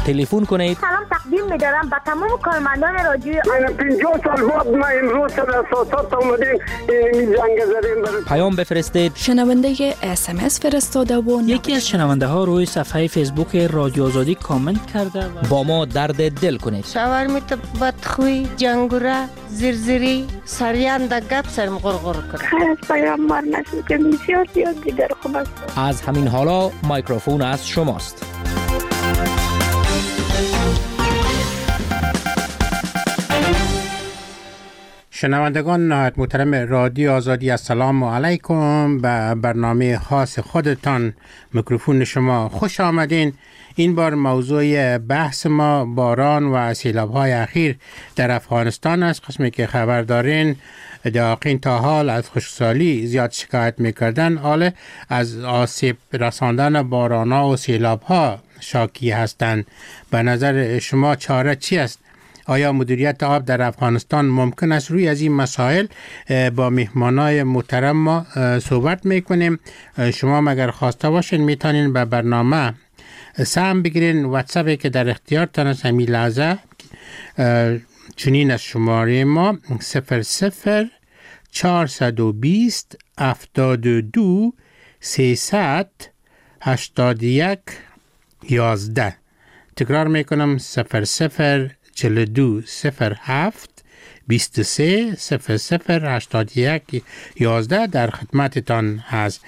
تلفن کنید. سلام تقدیم می‌دارم به تمام کارمندان رادیو. من 50 سال بعد ما امروز سر اساسات اومدیم این جنگ زدیم. پیام بفرستید. شنونده SMS فرستاده و یکی از شنونده ها روی صفحه فیسبوک رادیو آزادی کامنت کرده و با ما درد دل کنید. شاورمیت بدخوی جنگوره زرزری سریان در گپ سرم غرغر کنه. خیر از پیامبر نشد که بسیار زیاد دیگر خوب است. از همین حالا میکروفون از شماست. شنوندگان نهایت محترم رادیو آزادی، السلام علیکم. به برنامه خاص خودتان میکروفون شما خوش آمدین. این بار موضوع بحث ما باران و سیلاب‌های اخیر در افغانستان است. قسمی که خبر دارین داقین تا حال از خشکسالی زیاد شکایت میکردن، حال از آسیب رساندن باران‌ها و سیلاب‌ها شاکی هستند. به نظر شما چاره چی است؟ آیا مدیریت آب در افغانستان ممکن است؟ روی از این مسائل با مهمانای محترم ما صحبت میکنیم. شما مگر خواسته باشین میتونین به برنامه سهم بگیرین. واتساپی که در اختیارتان است همین لحظه چنین از شماره ما 00 420 72 300 81 11. تکرار میکنم 00 42 07 23 00 81 11 در خدمتتان هست.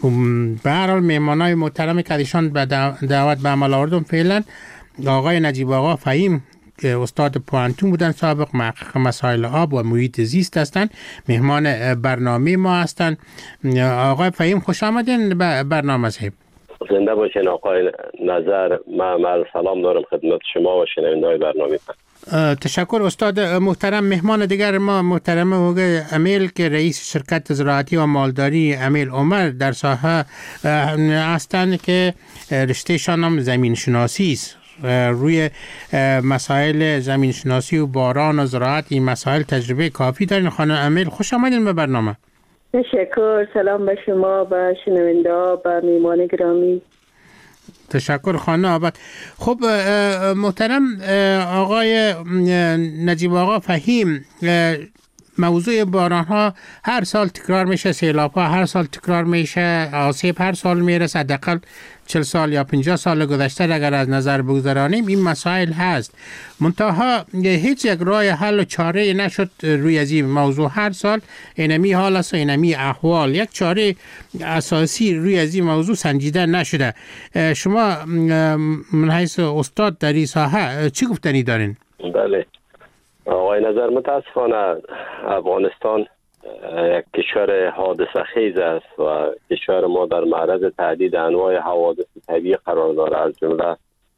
به هر حال مهمانای محترمی که ایشان به دعوت به عمل آوردم فعلا آقای نجیب آقا فهیم که استاد پوانتون بودن، سابق محقق مسائل آب و محیط زیست هستند، مهمان برنامه ما هستند. آقای فهیم خوش آمدین به برنامه صاحب. زنده باشین آقای نظر. من سلام دارم خدمت شما و شنونده‌های برنامه. تشکر استاد محترم. مهمان دیگر ما محترم هوگه امیل که رئیس شرکت زراعتی و مالداری امیل عمر در ساحه هستند که رشتهشان هم زمین شناسی است. روی مسائل زمین شناسی و باران و زراعت این مسائل تجربه کافی دارین. خانم امیل خوش آمدین به برنامه. تشکر. سلام به شما، به شنونده ها، به میهمان گرامی. تشکر خانم آباد. خب محترم آقای نجیب آقا فهیم، موضوع باران ها هر سال تکرار میشه، سیلاب ها هر سال تکرار میشه، آسیب هر سال میرسه. حداقل 40 سال یا 50 سال گذشته اگر از نظر بگذارانیم این مسائل هست. منتها هیچ یک راه حل و چاره نشد روی از این موضوع. هر سال اینمی حال است و اینمی احوال، یک چاره اساسی روی از این موضوع سنجیده نشده. شما من حیث استاد در این ساحه چی گفتنی دارین؟ بله آقای نظر، متاسفانه افغانستان یک کشور حادثه خیز است و کشور ما در معرض تهدید انواع حوادث طبیعی قرار دارد. از جمله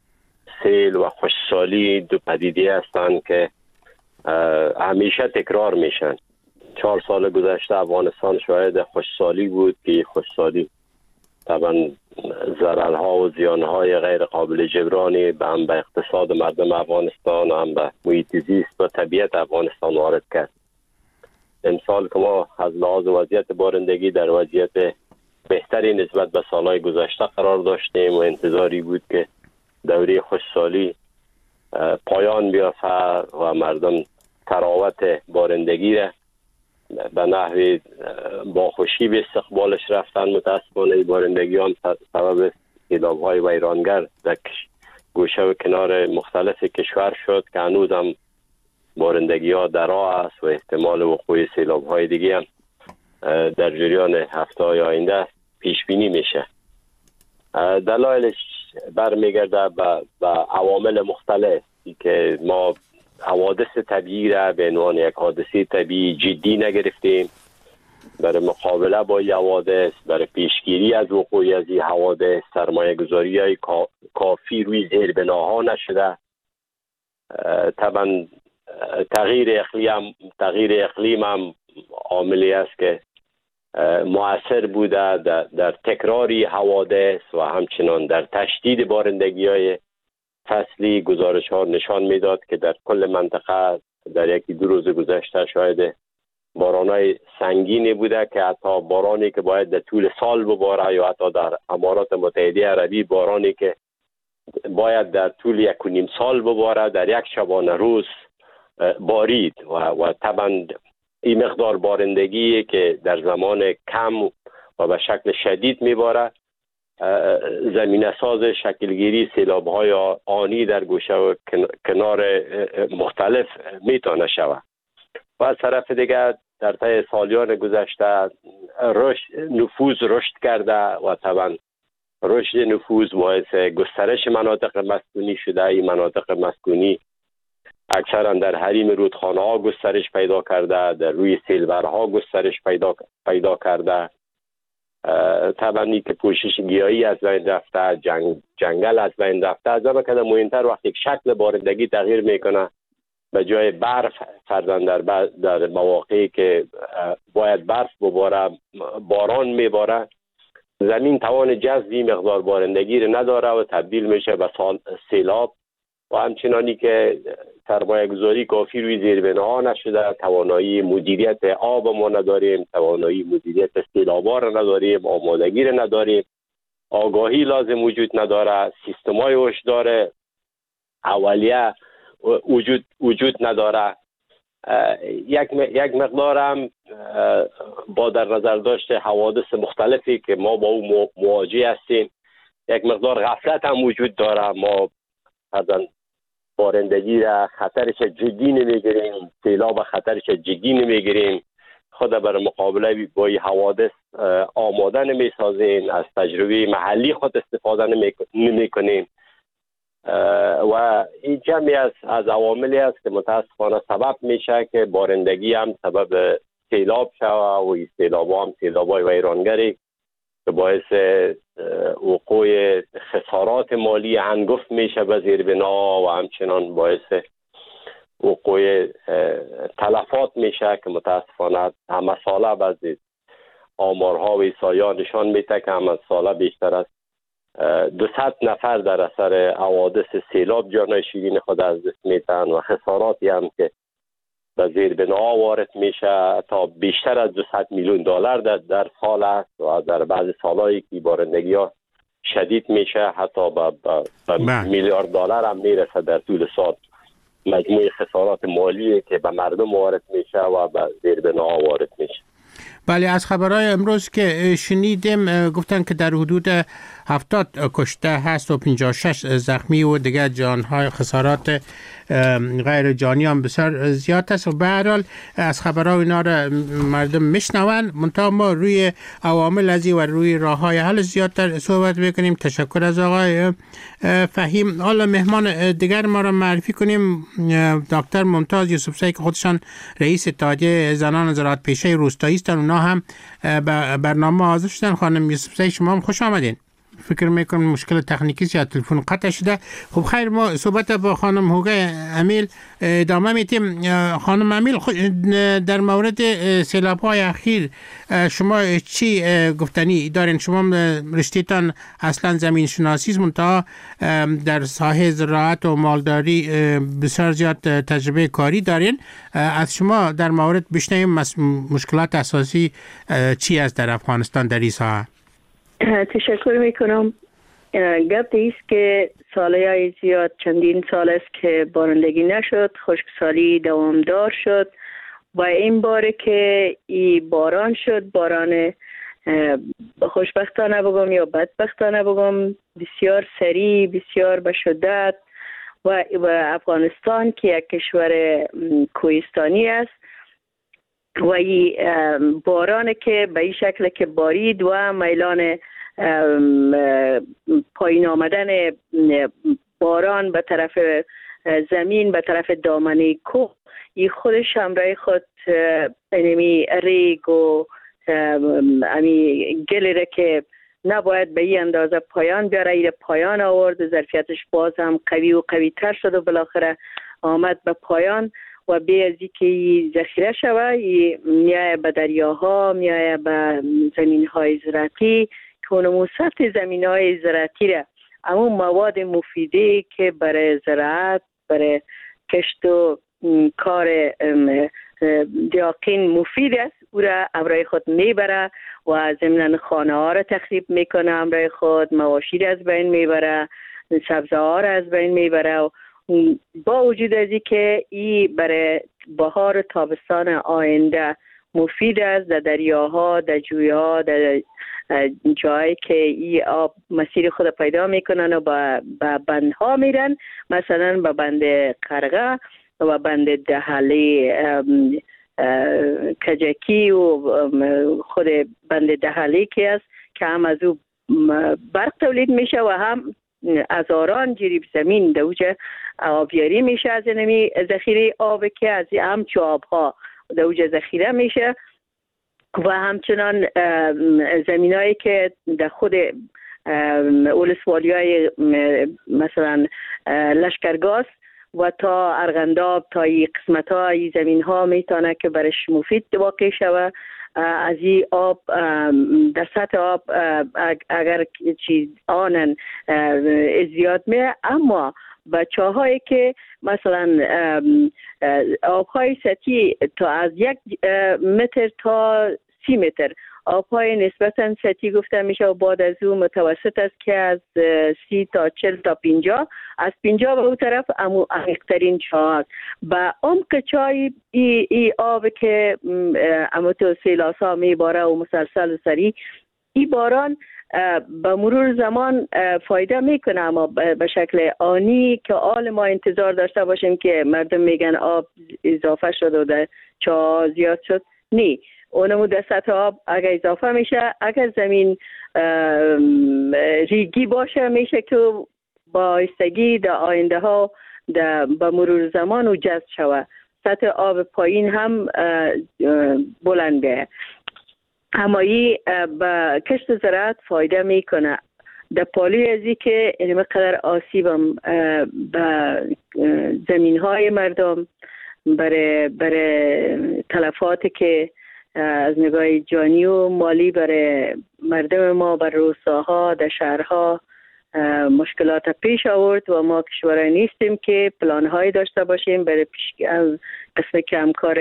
سیل و خشکسالی دو پدیده هستند که همیشه تکرار میشن. 4 سال گذشته افغانستان شاهد خشکسالی بود که خشکسالی طبعا ضررها و زیانهای غیر قابل جبرانی هم به اقتصاد مردم افغانستان و هم به محیط زیست و طبیعت افغانستان وارد کرد. امسال که ما از لحاظ وضعیت بارندگی در وضعیت بهتری نسبت به سالهای گذشته قرار داشتیم و انتظاری بود که دوره خشکسالی پایان بیافته و مردم تراوت بارندگی را به نحو با خوشی به استقبالش رفتن. متاسفانه بارندگی هم سبب سیلاب‌های ویرانگر در گوشه و کنار مختلف کشور شد که هنوز هم بارندگی ها در راه است و احتمال وقوع سیلاب‌های دیگه هم در جریان هفته‌های آینده پیش بینی میشه. دلایلش برمیگرده به عوامل مختلف که ما حوادث طبیعی را به عنوان یک حادثه طبیعی جدی نگرفتیم. برای مقابله با حوادث، برای پیشگیری از وقوع از این حوادث سرمایه گذاری های کافی روی زیربناها نشده. طبعا تغییر اقلیم هم عاملی است که مؤثر بوده در تکراری حوادث و همچنان در تشدید بارندگی های فصلی. گزارش ها نشان میداد که در کل منطقه در یکی دو روز گذشته شاید بارانای سنگینی بوده که حتی بارانی که باید در طول سال بباره یا حتی در امارات متحده عربی بارانی که باید در طول 1.5 سال بباره، در یک شبانه روز بارید و طبعا این مقدار بارندگی که در زمان کم و به شکل شدید میباره زمینه ساز شکلگیری سیلاب‌های آنی در گوشه و کنار مختلف میتونه شود. و از طرف دیگر در طی سالیان گذشته نفوذ رشد کرده و طبعا رشد نفوذ باعث گسترش مناطق مسکونی شده. این مناطق مسکونی اکثرا در حریم رودخانه ها گسترش پیدا کرده، در روی سیلورها گسترش پیدا کرده. طبعا این که پوشش گیاهی از بین رفته، جنگل از بین رفته. از همه که مهمتر وقتی شکل بارندگی تغییر میکنه، به جای برف فرضاً در مواقعی که باید برف بباره باران میباره، زمین توان جذب مقدار بارندگی رو نداره و تبدیل میشه به سیلاب. و همچنانی که سرمایه گذاری کافی روی زیربناها نشده، توانایی مدیریت آب ما نداریم، توانایی مدیریت سیلاب‌ها را نداریم، آمادگی را نداریم، آگاهی لازم وجود نداره، سیستم‌های هشدار اولیه وجود نداره. یک مقدار هم با در نظر داشته حوادث مختلفی که ما با او مواجه هستیم، یک مقدار غفلت هم وجود داره. ما مثلا بارندگی را خطرش جدی نمیگیریم، سیلاب خطرش جدی نمیگیریم، خود بر مقابله با این حوادث آماده نمیسازیم، از تجربه محلی خود استفاده نمیکنیم و این جمعی از عواملی است که متاسفانه سبب میشه که بارندگی هم سبب سیلاب شوه و این سیلاب هم سیلاب‌های ویرانگری که باعث وقوع خسارات مالی هنگفت میشه به زیربنا و همچنان باعث وقوع تلفات میشه که متاسفانه همه ساله بعضی آمارها و ایسایا نشان میده که همه ساله بیشتر از 200 نفر در اثر حوادث سیلاب جان شیرین خود از دست میتن و خساراتی هم که به زیربنا وارد میشه تا بیشتر از 200 میلیون دلار در سال است و در بعض سالایی که بارندگی ها شدید میشه حتی به میلیارد دلار هم میرسه در طول سال. مجموع خسارات مالی که به مردم وارد میشه و به زیربنا وارد میشه. بله، از خبرهای امروز که شنیدیم گفتن که در حدود 70 کشته هست و 56 زخمی و دیگر جانهای خسارات غیر جانی هم بسیار زیاد است و به هر حال از خبرها اینا را مردم میشنون. منتها ما روی عوامل ازی و روی راههای حل زیادتر صحبت بکنیم. تشکر از آقای فهیم. حالا مهمان دیگر ما را معرفی کنیم. دکتر ممتاز یوسفزئی که خودشان رئیس اتحادیه زنان زراعت پیشه روستایی هستند، اونا هم به برنامه حاضر شدن. خانم یوسفزئی شما هم خوش آمدین. فکر میکنم مشکل تکنیکی یا تلفن قطع شده. خب خیر، ما صحبت با خانم هوگه امیل ادامه میتیم. خانم امیل، در مورد سیلاب‌های اخیر شما چی گفتنی دارین؟ شما رشته‌تان اصلا زمین شناسی است، منتها در ساحه زراعت و مالداری بسیار زیاد تجربه کاری دارین. از شما در مورد بشنویم مشکلات اساسی چی است در افغانستان در این ساحه. تشکر میکنم. گپ ایست که سالهای زیاد چندین سال است که بارندگی نشد، خشکسالی دوامدار شد و این باره که این باران شد، باران خوشبختانه بگم یا بدبختانه بگم بسیار سریع، بسیار به شدت و افغانستان که یک کشور کوهستانی است و این باران که به این شکل که بارید و میلان پایین آمدن باران به طرف زمین، به طرف دامنه کوه، این خودش همراه خود اینمی ریگ و امی گلی که نباید به این اندازه پایان بیاره، این پایان آورد. ظرفیتش باز هم قوی و قوی تر شد و بالاخره آمد به پایان و به از که ذخیره شود، میایه به دریاها، میایه به زمین های زراعتی که اونمو سطح زمین های زراعتی را اما مواد مفیده که برای زراعت، برای کشت و کار دیاقین مفید است، او را امرای خود میبره و ضمن خانه ها را تخریب میکنه، امرای خود مواشی را از بین میبره، سبزه ها را از بین میبره و با وجود از این که این برای بهار و تابستان آینده مفید است. در دریاها، در جویها، در جایی که این آب مسیر خود پیدا میکنن و به بندها میرن، مثلا به بند قرغه و بند دهلی کجکی و خود بند دهلی که است که هم از او برق تولید میشه و هم هزاران جریب زمین در اوجه آبیاری میشه از اینمی ذخیره آب که از همچو آبها در اوجه ذخیره میشه و همچنان زمینایی که در خود ولسوالی های مثلا لشکرگاه و تا ارغنداب تا این قسمت های زمین ها میتونه که برش مفید واقع شود. از این آب در سطح آب اگر چیز آنن زیاد میره، اما بچه هایی که مثلا آبهای سطحی تا از 1 متر تا 30 متر آبهای نسبتا سطحی گفته میشه و بعد از اون متوسط است که از 30 تا 40 تا 50 از 50 به اون طرف عمیق‌ترین چاه با عمق چای ای آب که تو سیلاسا میباره و مسلسل و سری این باران به مرور زمان فایده میکنه، اما به شکل آنی که آل ما انتظار داشته باشیم که مردم میگن آب اضافه شد و در چاه زیاد شد، نی. اونمو در سطح آب اگر اضافه میشه، اگر زمین ریگی باشه میشه که بایستگی در آینده ها به مرور زمان و جذب شود، سطح آب پایین هم بلند بیه. اما این به کشت زراعت فایده میکنه. در پالوی ازی که این قدر آسیبم به زمین های مردم برای تلفاتی که از نگاه جانی و مالی برای مردم ما بر روستاها در شهرها مشکلات پیش آورد و ما کشورهای نیستیم که پلان‌هایی داشته باشیم برای قسم که همکار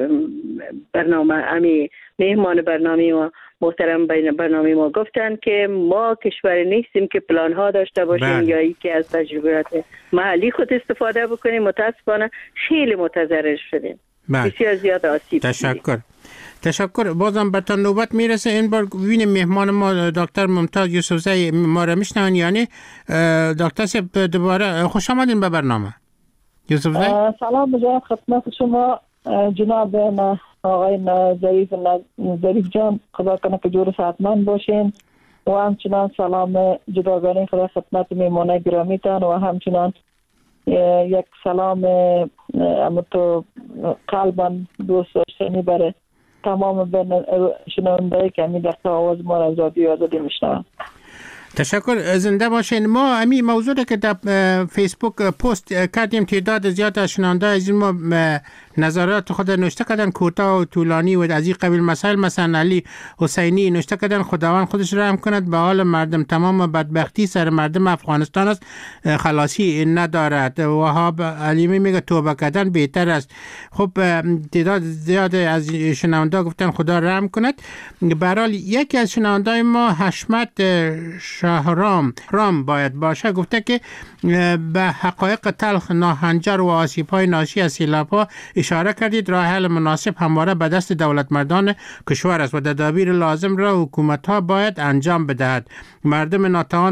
برنامه مهمان برنامه ما محترم برنامه ما گفتن که ما کشور نیستیم که پلان‌ها داشته باشیم یا ای که از تجربیات محلی خود استفاده بکنیم. متاسفانه خیلی متضرر شدیم، بسیار زیاد آسیب. تشکر. بازم برتان نوبت میرسه. این بار ببینیم مهمان ما دکتر ممتاز یوسفزی ما را میشنون، یعنی دکتر صاحب دوباره خوش آمدین به برنامه. یوسفزی سلام بجای خدمت شما جناب آقای ظریف جان، خدا کنه که جور صحتمند باشین و همچنان سلام جداگانه خدا خدمت میمانه گرامیتان و همچنان یک سلام امتو قلبا دوست داشتنی برای تمام شنونده‌ای که همی در آواز ما را از رادیو آزادی میشنوند. تشکر، زنده باشین. ما همین موضوع که در فیسبوک پست کردیم، تعداد زیاد از شنونده از ما نظرات خود نوشته کردن، کوتاه و طولانی و از این قبیل مسائل. مثلا علی حسینی نوشته کردن خداوند خودش رحم کند به حال مردم، تمام بدبختی سر مردم افغانستان است، خلاصی ندارد. وهاب علیمی میگه توبه کردن بهتر است. خب تعداد زیاد از شنونده گفتن خدا رحم کند. به هر حال یکی از شنونده ما حشمت شهرام باید باشه، گفته که به حقایق تلخ ناهنجار و آسیب‌های ناشی از سیلاب‌ها اشاره کردید. راه حل مناسب همواره به دست دولتمردان کشور است و تدابیر لازم را حکومت‌ها باید انجام بدهد. مردم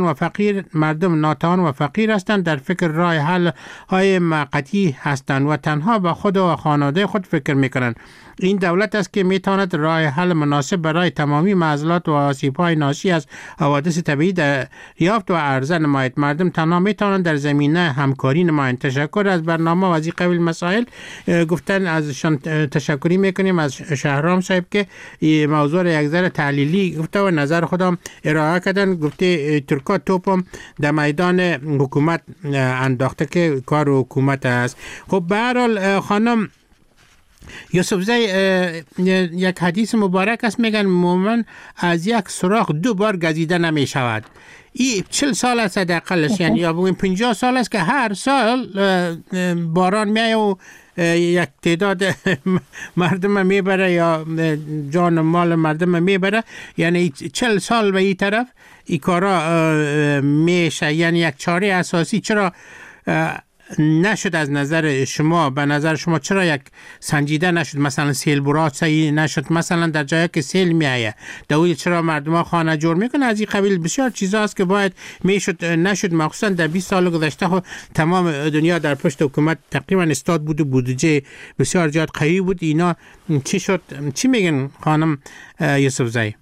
ناتوان و فقیر هستند، در فکر راه حل های موقتی هستند و تنها به خود و خانواده خود فکر می‌کنند. این دولت است که میتواند راه حل مناسب برای تمامی معضلات و آسیب‌های ناشی از حوادث طبیعی دریافت و عرضه نماید. مردم تنها میتوانند در زمینه همکاری نمایند. تشکر از برنامه و از این قبیل مسائل گفتن ازشان تشکری میکنیم از شهرام صاحب که موضوع را یک ذره تحلیلی گفته و نظر خودم ارائه کردن. گفته ترکا توپم در میدان حکومت انداخته که کار حکومت است. خب به هر حال خانم یوسف زی یک حدیث مبارک است، میگن مومن از یک سوراخ 2 بار گزیده نمی شود. این 40 سال است حداقلش، یعنی یا بگویم 50 سال است که هر سال باران میایه و یک تعداد مردم میبره یا جان و مال مردم میبره. یعنی 40 سال به این طرف این کارا میشه. یعنی یک چاره اساسی چرا نشد از نظر شما؟ به نظر شما چرا یک سنجیده نشد؟ مثلا سیل برات صحیح نشد، مثلا در جایی که سیل میایه دوی چرا مردم ها خانه جور میکنه؟ از این قبیل بسیار چیزاست که باید میشد نشد. مخصوصا در 20 سال گذشته تمام دنیا در پشت حکومت تقریبا استاد بود و بودجه بسیار زیاد قوی بود. اینا چی شد؟ چی میگن خانم یوسف زی؟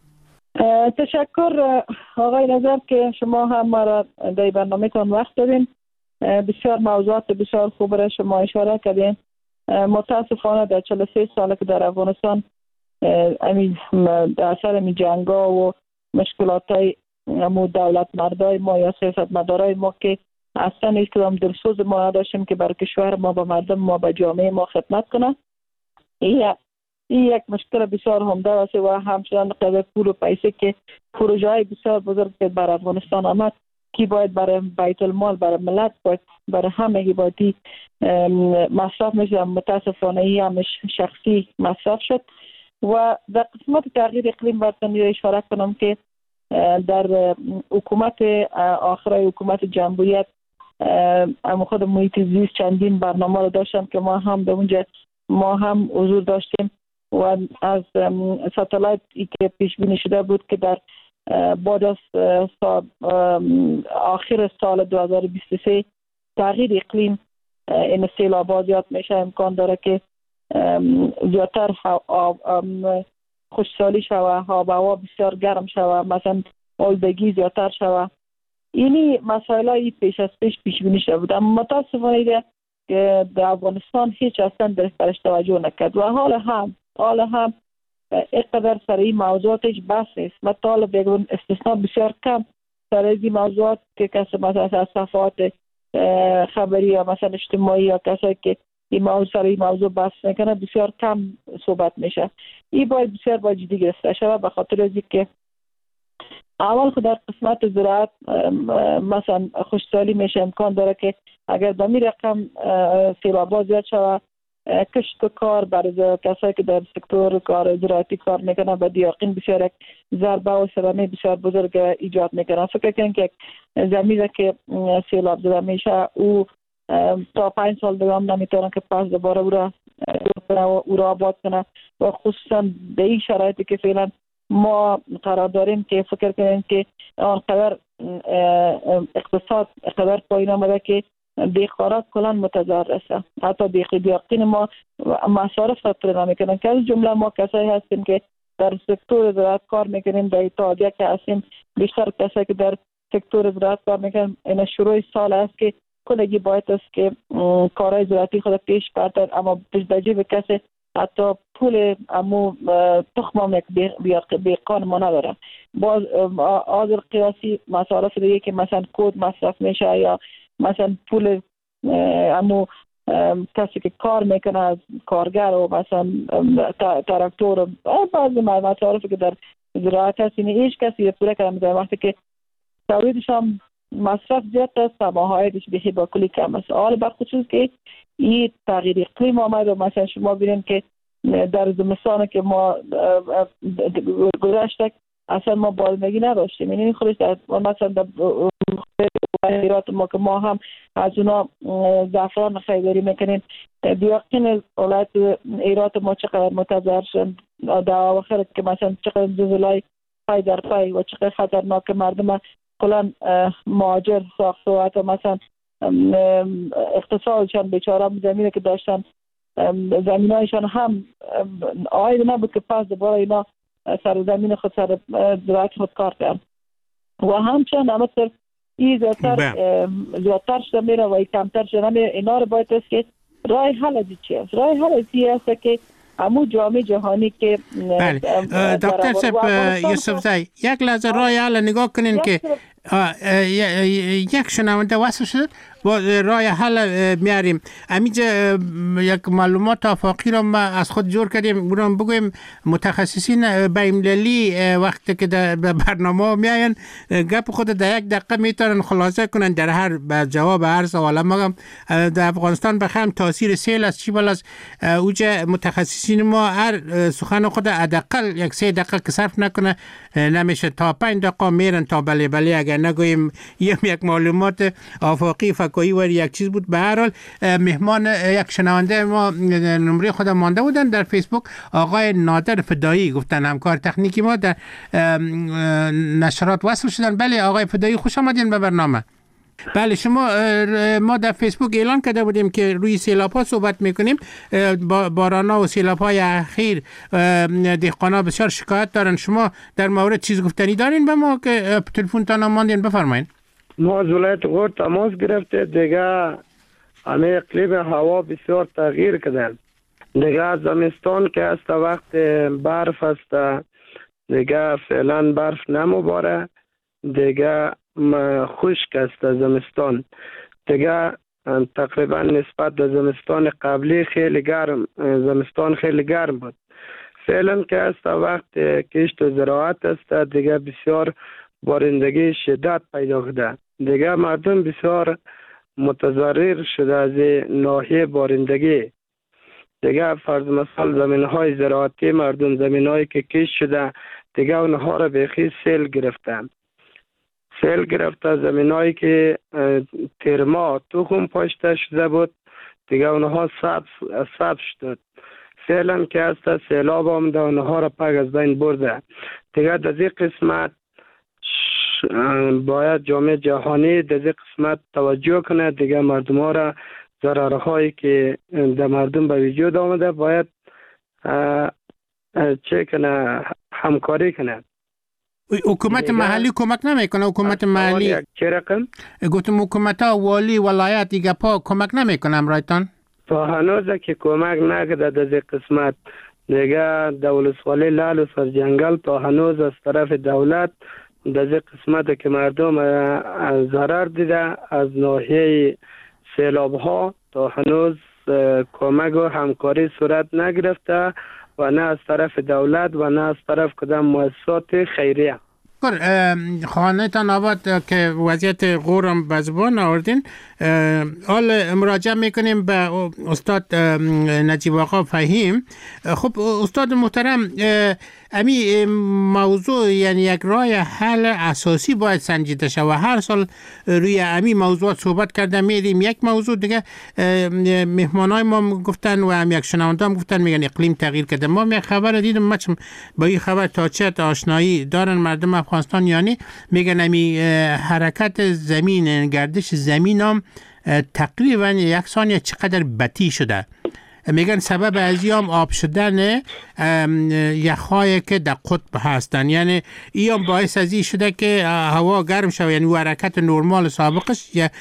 تشکر آقای نظر که شما هم مرا در برنامه تان وقت دادین. بسیار موضوعات بسیار خوب را شما اشاره کردین. متاسفانه در 43 سال که در افغانستان در اثر می جنگا و مشکلات های دولت مردای ما یا سیاست مدارای ما که اصلا هیچ کدام دلسوز ما نداشتیم که برای کشور ما، به مردم ما، به جامعه ما خدمت کنه. این یک مشکل بسیار عمده است و همچنان قضیه پول و پیسه که پروژه های بسیار بزرگ که بر افغانستان آمد کی باید برای بیت المال، برای ملت، باید برای همه بایدی مصرف میشه. متاسفانه ای همش شخصی مصرف شد. و در قسمت تغییر اقلیم باید اشاره کنم که در حکومت آخرای حکومت جمهوریت خود محیط زیست چندین برنامه رو داشتم که ما هم به اونجا ما هم حضور داشتیم و از ساتلایت که پیش بینی شده بود که در بعد از آخر سال 2023 تغییر اقلیم این سیلاب‌ها زیاد میشه، امکان داره که زیادتر خشکسالی شوه، هوا بسیار گرم شوه، مثلا آلودگی زیادتر شوه. اینی مسائل پیش از پیش بینی شده بود، اما متاسفانه که در افغانستان هیچ اصلا درش توجه نکرد و حال هم اینقدر سر این موضوعات هیچ بحث نیست. مطالب بگم استثناء بسیار کم سر این موضوعات که کسی مثلا از صفحات خبری یا مثلا اجتماعی یا کسی که این موضوع سر این موضوع بحث نکنه بسیار کم صحبت میشه. این باید بسیار با جدی گرفته شود، به خاطر از که اول خود در قسمت زراعت مثلا خشکسالی میشه، امکان داره که اگر به این رقم سیلاب‌ها زیاد شود کشت و کار برای کسایی که در سکتور کار زراعتی کار میکنن به دیاقین بسیار یک ضربه و صدمه بسیار بزرگ ایجاد میکنن. فکر کنید که زمینی که سیلاب زده میشه او تا 5 سال دوام نمیتونه که پس دوباره او را آباد کنه و خصوصا به این شرایطی که فعلا ما قرار داریم که فکر کنیم که آنقدر اقتصاد اقدر پایین آمده که دیخارات کلان متضرر است. حتی دیقین ما مصارف را پر نمیکنن که از جمله ما کسایی هستیم که در سکتور زراعت کار میکنیم، در اتحادیه که هستیم بیشتر کسایی که در سکتور زراعت کار میکنیم. این شروع سال است که کلگی باید است که کارهای زراعتی خود پیش برد، اما به جیب کسی حتی پول امو تخم هم بیقان ما نداره. باز آذر قیاسی مصارف دیگه که مثلا کود مصرف میشه یا مثلا پول امو کسی که کار میکنه از کارگر و مثلا تراکتور و بعضی مصارفی که در زراعت هست، اینه هیچ کسی پوره کرده در وقتی که تولیدش هم مصرف زیاد است، ماهایتش به با کلی کم است. حال بخصوص که این تغییر اقلیم آمد و مثلا شما ببینید که در زمستان که ما گذشته اصلا ما بارندگی نداشتیم. این خودش در مثلا در ایرات ما که ما هم از اونا زعفران خریداری میکنیم، بیاقین ولایت ایرات ما چقدر متضرر شد در آخر که مثلا چقدر زلزله پای در پای و چقدر خطرناک مردم کلان مهاجر ساخت و حتی مثلا اقتصادشان بیچاره زمینه که داشتن زمینایشان هم آید نبود که پس دوباره اینا سر زمین خود سر زراعت خود کار کرد و همچنان اما سر این زیادتر شده میره و کمتر شده میره. اینا رو باید است که راه حل چی است؟ راه حل چی است که همو جامعه جهانی که بله دکتر صاحب یوسف زی یک لحظه راه حل نگاه کنین که یک شنونده وصل شد. با راه حل میاریم. امیجا یک معلومات آفاقی را ما از خود جور کردیم، برام بگویم متخصصین بین‌المللی وقتی که در برنامه میاین گپ خود در یک دقیقه میتونن خلاصه کنن در هر جواب هر سوال. ما در افغانستان بخوام تاثیر سیل از چی بالاست، اوجا متخصصین ما هر سخن خود حداقل یک 3 دقیقه که صرف نکنه نمیشه، تا 5 دقیقه میرن تا بله اگر نگویم یک معلومات آفاقی فکایی و یک چیز بود. به هر حال مهمان یک شنونده ما نمره خود مانده بودن در فیسبوک، آقای نادر فدایی گفتن همکار تکنیکی ما در نشرات وصل شدن. بله آقای فدایی خوش آمدین به برنامه. بله شما ما در فیسبوک اعلان کرده بودیم که روی سیلاب‌ها صحبت میکنیم. بارانا و سیلاب‌های اخیر دهقانا بسیار شکایت دارن. شما در مورد چیز گفتنی دارین به ما که تلفنتان ماندین؟ بفرمایید. ما از ولایت غور تماس گرفته، دیگه همه اقلیم هوا بسیار تغییر کردن. دیگه زمستان که است وقت برف است، دیگه فعلا برف نمیباره، دیگه خشک است زمستان. دیگه تقریبا نسبت به زمستان قبلی خیلی گرم، زمستان خیلی گرم بود. فعلا که است وقت کشت و زراعت است، دیگه بسیار بارندگی شدت پیدا کرده. دیگه مردم بسیار متضرر شده از ناحیه بارندگی. دیگه فرض مثال زمین‌های زراعتی مردم، زمین‌هایی که کشت شده دیگه اونها را بیخی سیل گرفتن. سیل گرفته زمین‌هایی که ترما تخم پاشته شده بود دیگه اونها سبز شد. فعلا که است سیلاب آمده اونها را پاک از بین برده. دیگه در این قسمت باید جامعه جهانی در این قسمت توجه کنه. دیگه مردم ها را ضررهایی که در مردم به وجود آمده باید چه کنه، همکاری کنه. حکومت محلی کمک نمیکنه؟ حکومت محلی چه رقم؟ گفتم حکومت ها والی ولایت دیگه پا کمک نمیکنم رایتان؟ تا هنوز که کمک نکرده در این قسمت. دیگه دولت‌ولی لال و سرجنگل تا هنوز از طرف دولت در این قسمت که مردم ضرر دیده از ناحیه سیلاب ها تا هنوز کمک و همکاری صورت نگرفته و نه از طرف دولت و نه از طرف کدام مؤسسات خیریه. خانه تان آباد که وضعیت غورم به زبان آوردین، حال مراجعه میکنیم به استاد نجیب آقا فهیم. خب استاد محترم، امی موضوع یعنی یک راه حل اساسی باید سنجیده شود و هر سال روی امی موضوعات صحبت کرده میریم. یک موضوع دیگه مهمانای ما گفتن و هم یک شنونده هم گفتن، میگن اقلیم تغییر کرده. ما یک خبر دیدم، ما با این خبر تا چه آشنایی دارن مردم افغانستان، یعنی میگن امی حرکت زمین، گردش زمین هم تقریبا یک ثانیه چقدر بطیء شده. میگن سبب ازیام آب شدن یخهای که در قطب هستن، یعنی ایام باعث از این شده که هوا گرم شود، یعنی حرکت نرمال سابقش یا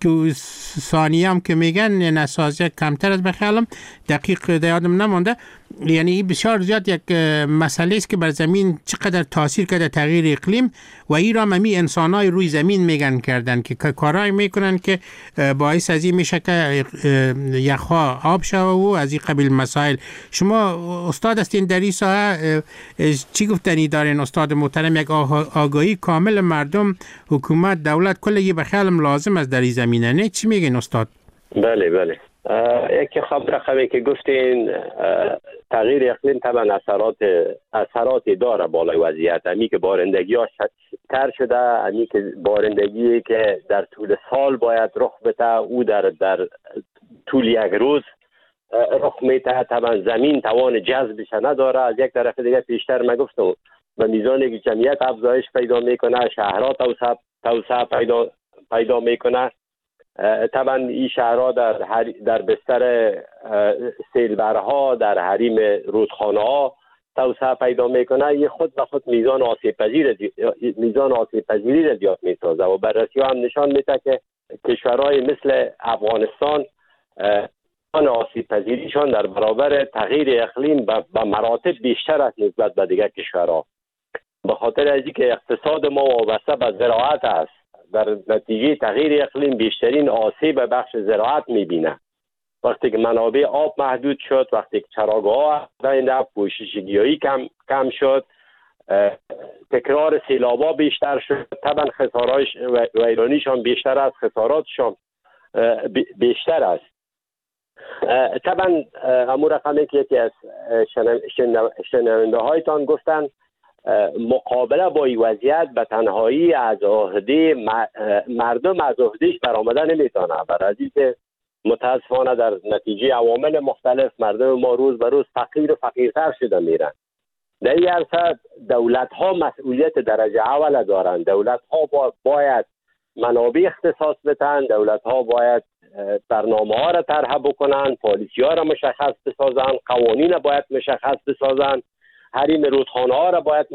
ثانیه هم که میگن نسازه کمتر از بخیالم، دقیق یادم نمانده. یعنی این بسیار زیاد یک مسئله است که بر زمین چقدر تاثیر کرده تغییر اقلیم و این را همی انسانای روی زمین میگن کردن که کارایی میکنن که باعث از این میشه که یخها آب شود و از این قبیل مسائل. شما استاد هستین در این ساحه، چی گفتنی دارین استاد محترم؟ یک آگاهی کامل مردم، حکومت، دولت کلی به خیالم لازم است در این زمینه، نه؟ چی میگین استاد؟ بله یک خبری که گفتین، تغییر اقلیم طبعا اثراتی داره بالای وضعیت. امی که بارندگی ها تر شده، امی که بارندگی که در طول سال باید رخ بده او در طول یک روز رخ میده. طبعا زمین توان جذبش نداره. از یک طرف دیگه پیشتر ما گفتم و میزان که جمعیت افزایش پیدا میکنه، شهرها توسعه پیدا میکنه. طبعا این شهرها در بستر سیلبرها، در حریم رودخانه ها توسعه پیدا میکنه. این خود به خود میزان آسیب پذیری را زیاد میسازه و بررسی ها هم نشان میده که کشورهای مثل افغانستان آسیب پذیریشان در برابر تغییر اقلیم به مراتب بیشتر است نسبت به دیگر کشورها. به خاطر از اینکه اقتصاد ما وابسته به زراعت است، در نتیجه تغییر اقلیم بیشترین آسیب بخش زراعت میبینه. وقتی که منابع آب محدود شد، وقتی که چراگاه‌ها رفت، پوشش گیاهی کم شد، تکرار سیلاب‌ها بیشتر شد، طبعا خسارات ویرانیشان بیشتر است، خساراتشان بیشتر است. طبعا همون رقمی که یکی از شنونده هایتان گفتن مقابله با این وضعیت به تنهایی از عهده مردم از عهدهش برآمده نمیتونه، برای اینکه متاسفانه در نتیجه عوامل مختلف مردم ما روز به روز فقیر و فقیرتر شده میرن. در این عرصه دولت ها مسئولیت درجه اول دارند. دولت ها باید منابع اختصاص بدن، دولت ها باید برنامه ها را طرح بکنن، پالیسی ها را مشخص بسازن، قوانین باید مشخص بسازن، حریم رودخانه ها را باید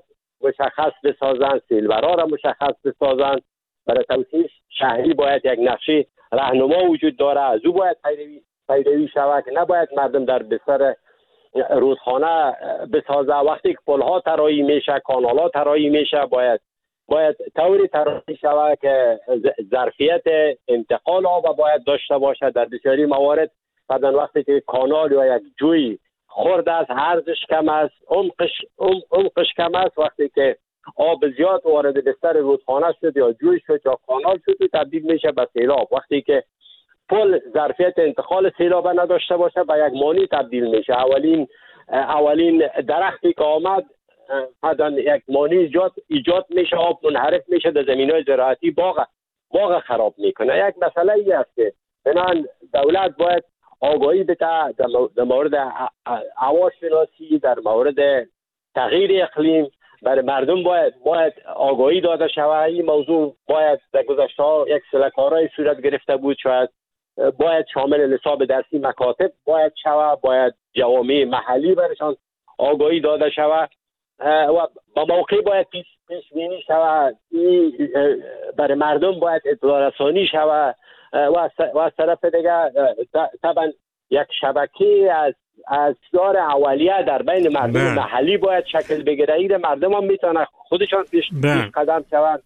مشخص بسازن، سیلورها را مشخص بسازن. برای توسعه شهری باید یک نقشه راهنما وجود داره، از او باید پیروی شود که نباید مردم در بستر رودخانه بسازه. وقتی که پلها طراحی میشه، کانالها طراحی میشه، باید طوری طراحی شود که ظرفیت انتقال آب باید داشته باشه. در بسیاری موارد بعدن وقتی که کانال یا یک جوی خرد است، عرضش کم است، عمقش کم است، وقتی که آب زیاد وارد بستر رودخانه شد یا جوی شد یا کانال شد تبدیل میشه به سیلاب. وقتی که پل ظرفیت انتقال سیلاب نداشته باشه به یک مانی تبدیل میشه. اولین درختی که آمد بعدن یک مانی ایجاد میشه، آب منحرف میشه در زمینهای زراعتی، باغ خراب میکنه. یک مسئله ای است که بنان دولت باید آگاهی بده در مورد هواشناسی، در مورد تغییر اقلیم. برای مردم باید آگاهی داده شود. این موضوع باید در گذشته ها یک سری کارهای صورت گرفته بود، شاید باید شامل نصاب درسی مکاتب باید شود، باید جوامع محلی برشان آگاهی داده شود و با موقع باید پیش بینی شود. برای مردم باید اطلاع رسانی شود و از طرف دیگه طبعا یک شبکه از دار اولیه در بین مردم محلی باید شکل بگیره. این مردم هم میتونه خودشان پیش قدم شوند،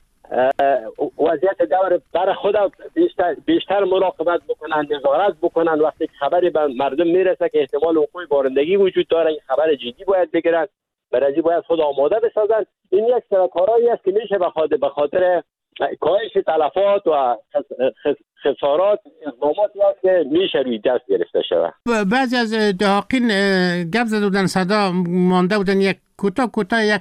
وضعیت دور برای خود بیشتر مراقبت بکنن، نظارت بکنن. وقتی خبری به مردم میرسه که احتمال وقوع بارندگی وجود داره، این خبر جدی باید بگیرن، برای باید خود آماده بسازن. این یک سری کارهایی است که میشه به خاطر کاهش تلفات و خسارات اقداماتی است که میشه روی دست گرفته شود. بعضی از دهاقین گپ زده بودن، صدا مانده بودن، یک کوتاه یک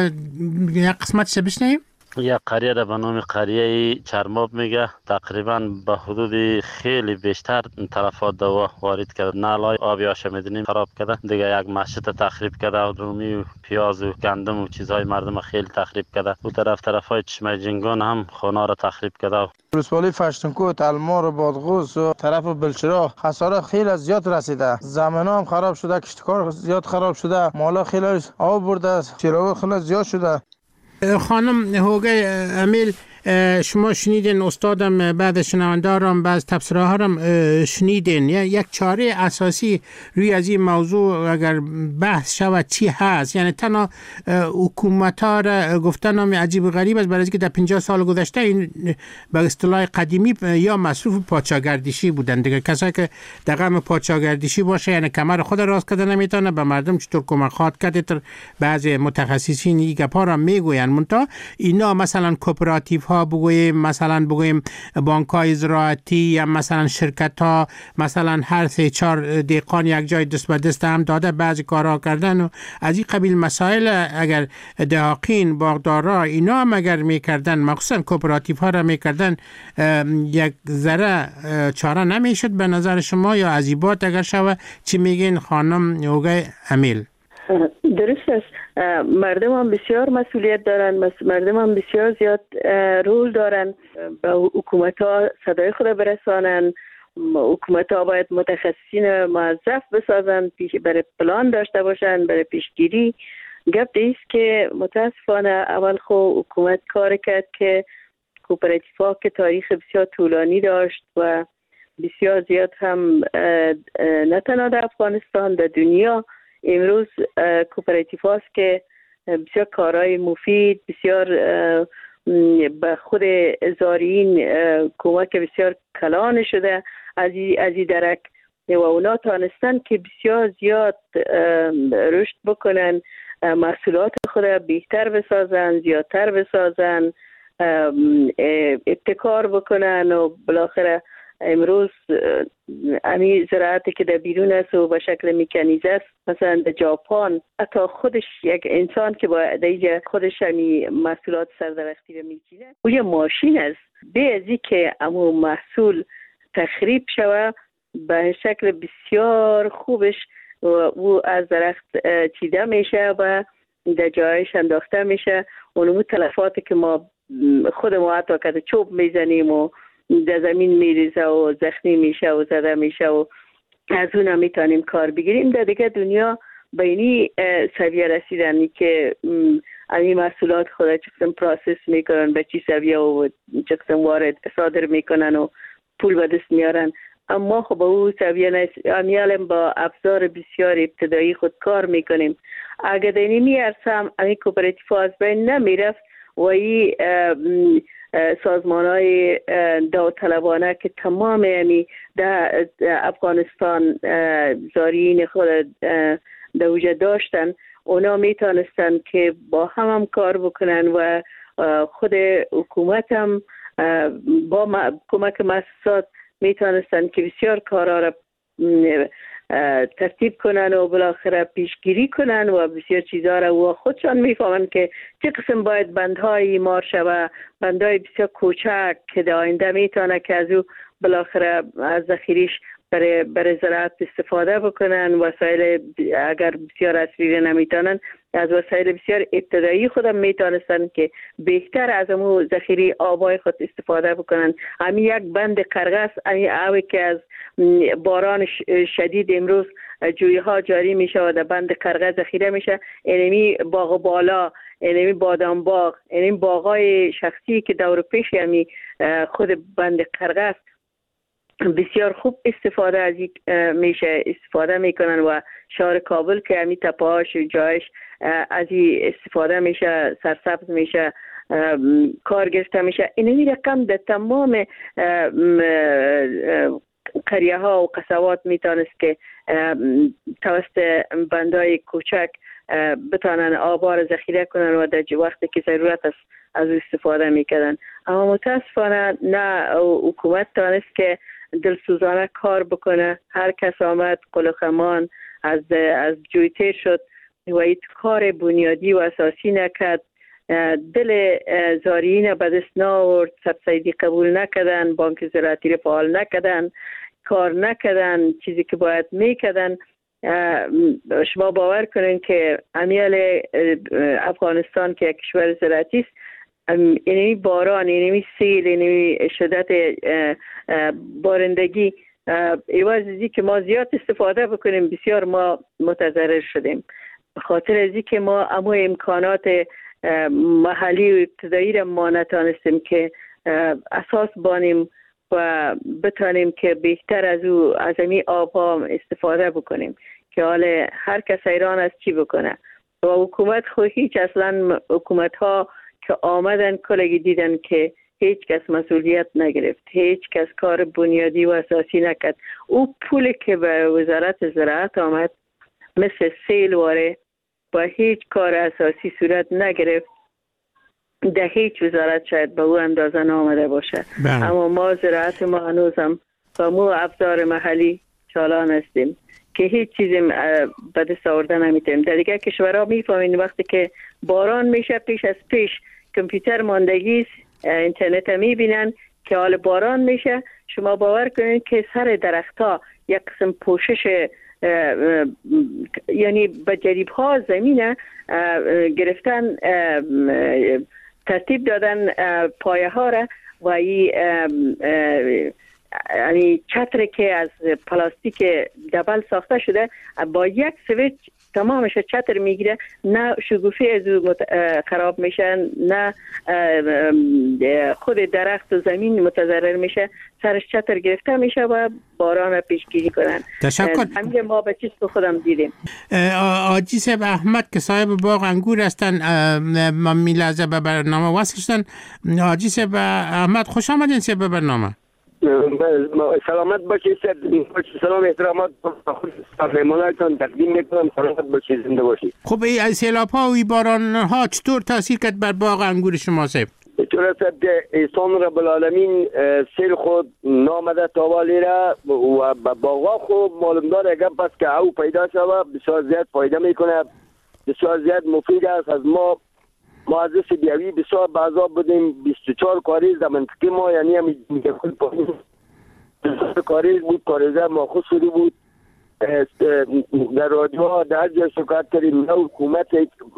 قسمتش بشنویم. یک قریه را به نام قریه چرماب میگه، تقریبا به حدود خیلی بیشتر تلفات دوا وارد کرد. نالای آبی هاش میدونیم خراب کرده، دیگه یک مسجد تخریب کرده، رومی و پیاز و گندم و چیزهای مردم خیلی تخریب کرده. او طرفای چشمه جنگان هم خانه را تخریب کرده. رسوالی فشتنکو، تلمار و بادغوس و طرف بلچرا خسارت خیلی زیاد رسیده. زمین‌ها هم خراب شده، کشتکار زیاد خراب شده، مالا خیلی آب برده، چراغ خیلی زیاد شده. خانم هوگه امیل، شما شنیدین، استادم بعد شنوندارم بعض تبصره ها هم شنیدین. یک چاره اساسی روی از این موضوع اگر بحث شود چی هست؟ یعنی تنها حکومت ها را گفتن هم عجیب و غریب است، برای اینکه در 50 سال گذشته این به اصطلاح قدیمی یا مصروف پادشاهگردشی بودن دیگه. کسایی که در غم پادشاهگردشی باشه یعنی کمر خود راست کرده نمیتونه، به مردم چطور کمک کرده. بعضی متخصصین این گپا را میگوین. منتها اینا مثلا کوپراتیو ها بگوییم، مثلا بگوییم بانک های زراعتی یا مثلا شرکت ها، مثلا هر 3-4 دهقان یک جای دست به دست هم داده بعضی کارها کردن و از این قبیل مسائل اگر دهاقین، باغدارا اینا هم اگر میکردن، مخصوصا کوپراتیو ها را میکردن، یک ذره چاره نمیشد به نظر شما؟ یا عذیبات اگر شود چی میگین خانم هوگه امیل؟ درست است. مردم هم بسیار مسئولیت دارن، مردم هم بسیار زیاد رول دارن. به حکومت ها صدای خود برسانن. حکومت ها باید متخصصین موظف بسازن، برای پلان داشته باشن، برای پیشگیری. گپ دیست که متاسفانه اول حکومت کار کرد که کوپراتیو ها که تاریخ بسیار طولانی داشت و بسیار زیاد هم نه تنها در افغانستان، در دنیا امروز کوپراتیو هاست که بسیار کارهای مفید، بسیار به خود زارعین کمک بسیار کلان شده از این درک و اونا تانستن که بسیار زیاد رشد بکنن، محصولات خود بهتر بسازن، زیادتر بسازن، ابتکار بکنن و بالاخره امروز امی زراعتی که در بیرون است و به شکل مکانیزه است، مثلا در ژاپن حتی خودش یک انسان که با دیگه خودش امی محصولات سردرختی رو میچینه او یه ماشین است، به ازی که امو محصول تخریب شوه به شکل بسیار خوبش و او از درخت چیده میشه و در جایش انداخته میشه. اونمو تلفاتی که ما خود ما حتی که چوب میزنیم و در زمین میریزه و زخمی میشه و زده میشه و از اون هم میتونیم کار بگیریم. در دیگه دنیا به اینی سویه رسیدن که این محصولات خود چه قسم پروسس میکنن، به چی سویه و چه قسم وارد صادر میکنن و پول به دست میارن. اما خب او سویه نیست، امیالم با افزار بسیار ابتدایی خود کار میکنیم. اگر در اینی ارسم این کوپراتیف از بین نمیرفت و این سازمان های داوطلبانه که تمام یعنی در افغانستان زارعین خود در وجود داشتن، اونا میتونستن که با هم کار بکنن و خود حکومت هم با کمک مؤسسات میتونستن که بسیار کارا را ترتیب کنن و بالاخره پیشگیری کنن و بسیار چیزا را و خودشان میفهمن که چه قسم باید بندهای مار شوه، بندهای بسیار کوچک که در آینده میتونه که از او بالاخره از ذخیریش برای زراعت استفاده بکنن. وسایل اگر بسیار اصلی نمیتونن از وسایل بسیار ابتدایی خودم میتونستن که بهتر از امو ذخیره آبای خود استفاده بکنن. همین یک بند قرغس اوی که از باران شدید امروز جویه ها جاری میشه و در بند قرغس ذخیره میشه، اینمی باغ بالا، اینمی بادام باغ، اینمی باغای شخصی که دور پیش همی خود بند قرغس بسیار خوب استفاده از میشه استفاده میکنن و شهر کابل که همی تپاهاش جایش از استفاده میشه، سرسبز میشه، کار گرفته میشه. این رقم در تمام قریه ها و قصوات میتونست که توسط بندهای کوچک بتانن آبا را ذخیره کنن و در وقتی که ضرورت است از استفاده میکردن. اما متاسفانه نه حکومت تانست که دلسوزانه کار بکنه. هر کس آمد قلقمان از جویتر شد و این کار بنیادی و اساسی نکرد. دل زارعین به دست نآورد، سبسیدی قبول نکردن، بانک زراعتی رو فعال نکردن، کار نکردن چیزی که باید میکردن. شما باور کنین که امیال افغانستان که یک کشور زراعتی است، اینمی باران، اینمی سیل، اینمی شدت بارندگی ایواز ازی که ما زیاد استفاده بکنیم بسیار ما متضرر شدیم. خاطر ازی که ما امو امکانات محلی و ابتدایی را ما نتانستیم که اساس بانیم و بتانیم که بهتر از امی آبها استفاده بکنیم که حال هر کس ایران از چی بکنه. و حکومت خود هیچ اصلا حکومت ها که آمدن کلگی دیدن که هیچ کس مسئولیت نگرفت، هیچ کس کار بنیادی و اساسی نکرد. او پول که به وزارت زراعت آمد مثل سیل واره با هیچ کار اساسی صورت نگرفت. در هیچ وزارت شاید به او اندازه نامده باشه. اما ما زراعت ما هنوزم با مو افزار محلی چالان هستیم که هیچ چیزی به دست آورده نمیتونیم. در دیگه کشورها میفهمین وقتی که باران میشه پیش از پیش کامپیوتر ماندگی اینترنت میبینن که حال باران میشه. شما باور کنید که سر درختها یک قسم پوشش یعنی به جریب ها زمینه گرفتن، ترتیب دادن پایه ها را و یعنی چتر که از پلاستیک دبل ساخته شده با یک سویچ تمامش چتر میگیره، نه شکوفه از خراب میشه، نه خود درخت و زمین متضرر میشه، سرش چتر گرفته میشه و باران پیشگیری کنن. تشکر. همین ما به چیز خودم دیدیم. آجی صاحب احمد که صاحب باغ انگور هستن، من میلازه به برنامه وصل شدن. آجی صاحب احمد خوش آمدین صاحب به برنامه. سلامت باشید. سلام احترامات مهمانانتان تقدیم میکنم. سلامت باشید، زنده باشید. خب این سیلاب ها و این باران ها چطور تاثیر کرد بر باغ انگور شما صاحب؟ چطور است که احسان رب العالمین سیل خود نامده تاوالی را و باغا خود معلوم داره گپ است که او پیدا شود بسیار زیاد فایده میکنه، بسیار زیاد مفید است. از ما معزز بیاوی بسیار بعضا بودیم 24 کاریز در منطقه ما، یعنی همین کل پایین کاریز بود، کاریزه ماخوذ شده بود. در رادیوها در جای شکایت کردیم، نه حکومت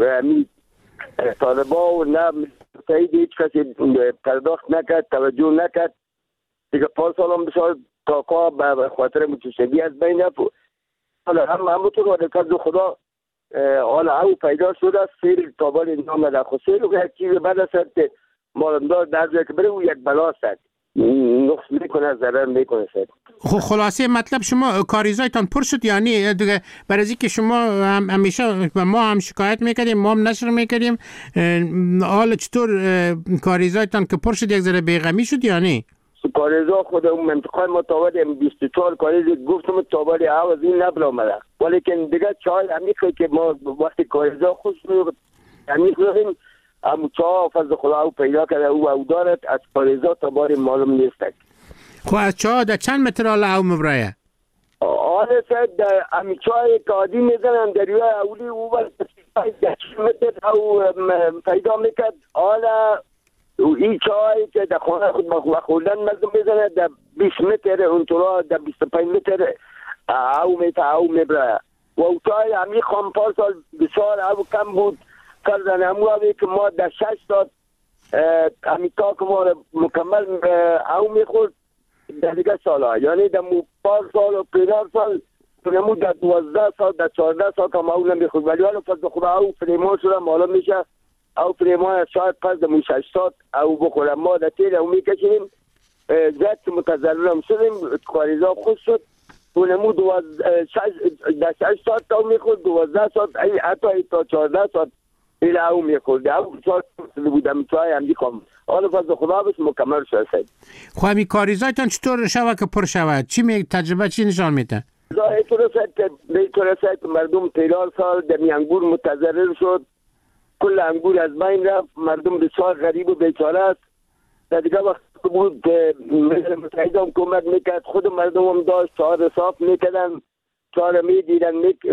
طالبا و نه سعید هیچ کسی پرداخت نکرد، توجه نکرد. دیگه 5 سال هم بسیار تاقا به خاطر متشدی از بین رفت. حالا همونطور وادکرد خدا حالا او پیدا شده است. سیل تابال نام در خود سیل و یک چیز بعد است که مالمدار در جای که بره او یک بلاست نقص میکنه، ضرر میکنه. خلاصه مطلب شما کاریزایتان پر شد، یعنی دیگه برای از اینکه شما همیشه ما هم شکایت میکردیم، ما هم نشر میکردیم، حالا چطور کاریزایتان که پر شد یک ذره بیغمی شد یعنی؟ کاریزا خود اون منطقه ما تاوال 24 کاریز گفتم تاوال عوض این نبر آمده، ولیکن دیگه چای عمیقی که ما وقتی کاریزا خوش عمیق داریم همون چاه فضل خدا او پیدا کرده او دارد از کاریزا تاوال معلوم نیستک. خب از چاه در چند متر حالا او مبرایه؟ آره سید در همین چاه که عادی میزنن دریای اولی او بر 10 متر او پیدا میکرد. حالا این چاهی که در خانه خود مخولن مردم میزنه در 20 متر اونطورا در 25 متر او میبره و او چاهی همین خانپار سال بسیار او کم بود کردن. همون همی که ما در 6 سال همین تا که ما مکمل او میخورد در دیگه سال ها، یعنی در 4 سال و 15 سال نمو در 12 سال در 14 سال که ما او نمیخورد. ولی حالا فضل خدا او فریمان شده معلوم میشه او فریمان شاید پس در 6 سال او بخورم. ما در تیل او میکشیم زد که متضررم شدیم، کاریزا خود شد و نمو در 6 سال تا او میخورد، 12 سال حتی تا 14 سال ایل او میخورد. او سال بودم توی همدی کام حالا فضل خدا بس مکمل شد. خب همی کاریزایتان چطور شود که پر شود؟ تجربه چی نشان میده؟ اینطور است که مردم 13 سال در انگور متضرر شد، کل انگور از بین رفت، مردم بسیار غریب و بیچاره است. در دیگه وقت بود متحده هم کمک میکرد، خود مردم هم داشت چهار صاف میکردن، چهار میدیدن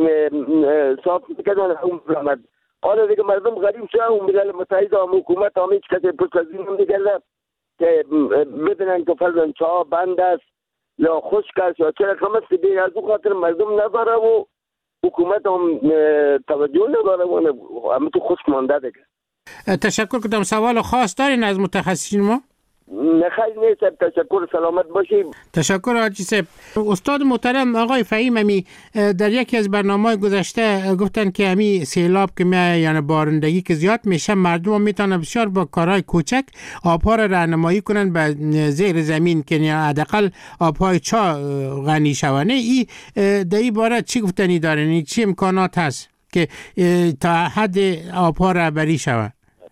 صاف میکردن اون برامد. حالا دیگه مردم غریب شد و ملل متحده هم حکومت هم هیچ کسی پرسازی نمیکرده که بدونن که فرزن چاه بند است یا خشک است یا چرا کمست بین از اون خاطر مردم نداره و حکومت هم توجه نداره و همه تو خشک مانده دیگه. تشکر کنم. سوال خاص دارین از متخصصین ما؟ نخیر نیست. تشکر، سلامت باشید. تشکر حاجی صاحب. استاد محترم آقای فهیم امی در یکی از برنامه‌های گذشته گفتن که امی سیلاب که یعنی بارندگی که زیاد میشه مردم هم میتونن بسیار با کارهای کوچک آبها را راهنمایی کنن به زیر زمین که حداقل آبهای چاه غنی شونه. این در این باره چی گفتنی دارین؟ چی امکانات هست که تا حد آبها رهبری شود؟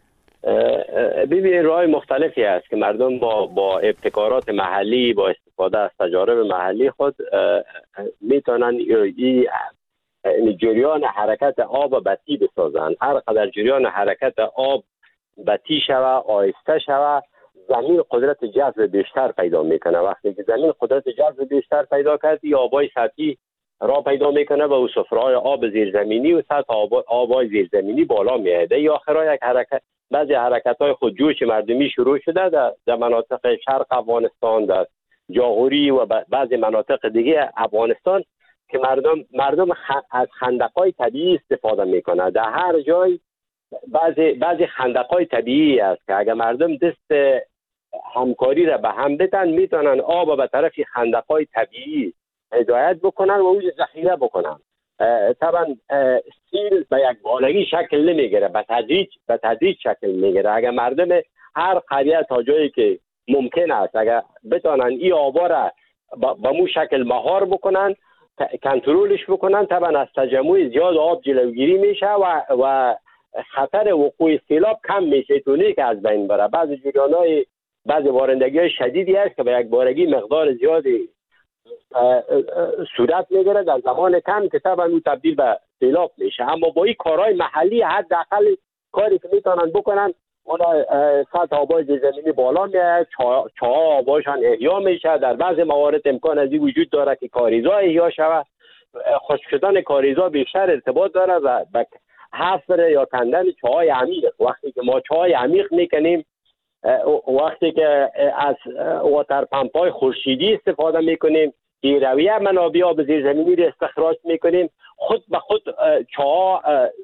ببینید راه مختلفی است که مردم با ابتکارات محلی، با استفاده از تجارب محلی خود میتونن این جریان حرکت آب بطی بسازن. هر قدر جریان حرکت آب بطی شوه، آهسته شوه، زمین قدرت جذب بیشتر پیدا میکنه. وقتی که زمین قدرت جذب بیشتر پیدا کرد، یا آبای سطحی را پیدا میکنه و سفره‌های آب زیرزمینی و سطح آبای زیرزمینی بالا میاد. یا آخرای یک حرکت، بعضی حرکت‌های خودجوش مردمی شروع شده در مناطق شرق افغانستان، در جاغوری و بعضی مناطق دیگه افغانستان که مردم از خندق‌های طبیعی استفاده میکنه. در هر جای بعضی خندق‌های طبیعی است که اگر مردم دست همکاری را به هم بدن، میتونن آب به طرف خندق‌های طبیعی هدایت بکنن و اونجا ذخیره بکنن. طبعا سیل به یک بارگی شکل نمیگیره، به تدریج شکل میگیره. اگر مردم هر قریه تا جایی که ممکن است اگر بتونن این آبا را به مو شکل مهار بکنن، کنترلش بکنن، طبعا از تجمع زیاد آب جلوگیری میشه و خطر وقوع سیلاب کم میشه، تونی که از بین بره. بعضی بارندگی های شدیدی هست که به یک بارگی مقدار زیادی صورت میگیره در زمان کم که طبعا اون تبدیل به سیلاب میشه. اما با این کارهای محلی حداقل کاری که میتونن بکنن، اونا سطح آبای زیرزمینی بالا میاد، چاها آباشان احیا میشه. در بعضی موارد امکان از این وجود داره که کاریزا احیا شود. خشک شدن کاریزا بیشتر ارتباط داره و به حفر یا کندن چاهای عمیق. وقتی که ما چاهای عمیق میکنیم، وقتی که از واتر پمپ های خورشیدی استفاده میکنیم، رویه منابع آب زیرزمینی رو استخراج میکنیم، خود به خود چاها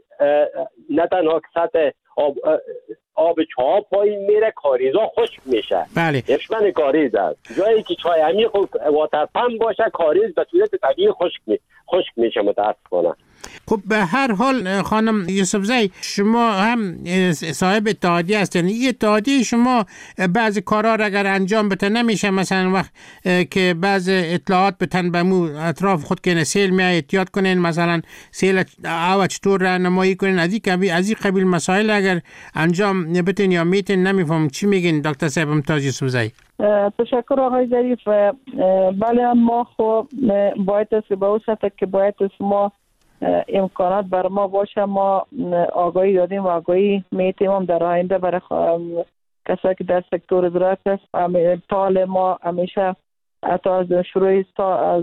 نه تنها سطح آب چاه پایین میره، کاریزا خشک میشه. بله. دشمن کاریز است. جایی که چای عمیق و واتر پمپ باشه، کاریز به صورت طبیعی خشک میشه متاسفانه. خب به هر حال خانم یوسفزی، شما هم صاحب اتحادیه هستین. این اتحادیه شما بعضی کارا را اگر انجام بده نمیشه، مثلا وقت که بعض اطلاعات بتن به مو اطراف خود که سیل میاد احتیاط کنین، مثلا سیل او چطور راهنمایی کنین، از این قبیل مسائل اگر انجام بتین یا میتین. نمیفهم چی میگین دکتر صاحب ممتاز یوسفزی؟ تشکر آقای ظریف. بله، ما خب باید است به اون سطح که باید است ما امکانات بر ما باشه، ما آگاهی دادیم و آگاهی میتیم هم در آینده برای کسایی که در سکتور زراعت است. تال ما همیشه حتی از شروع از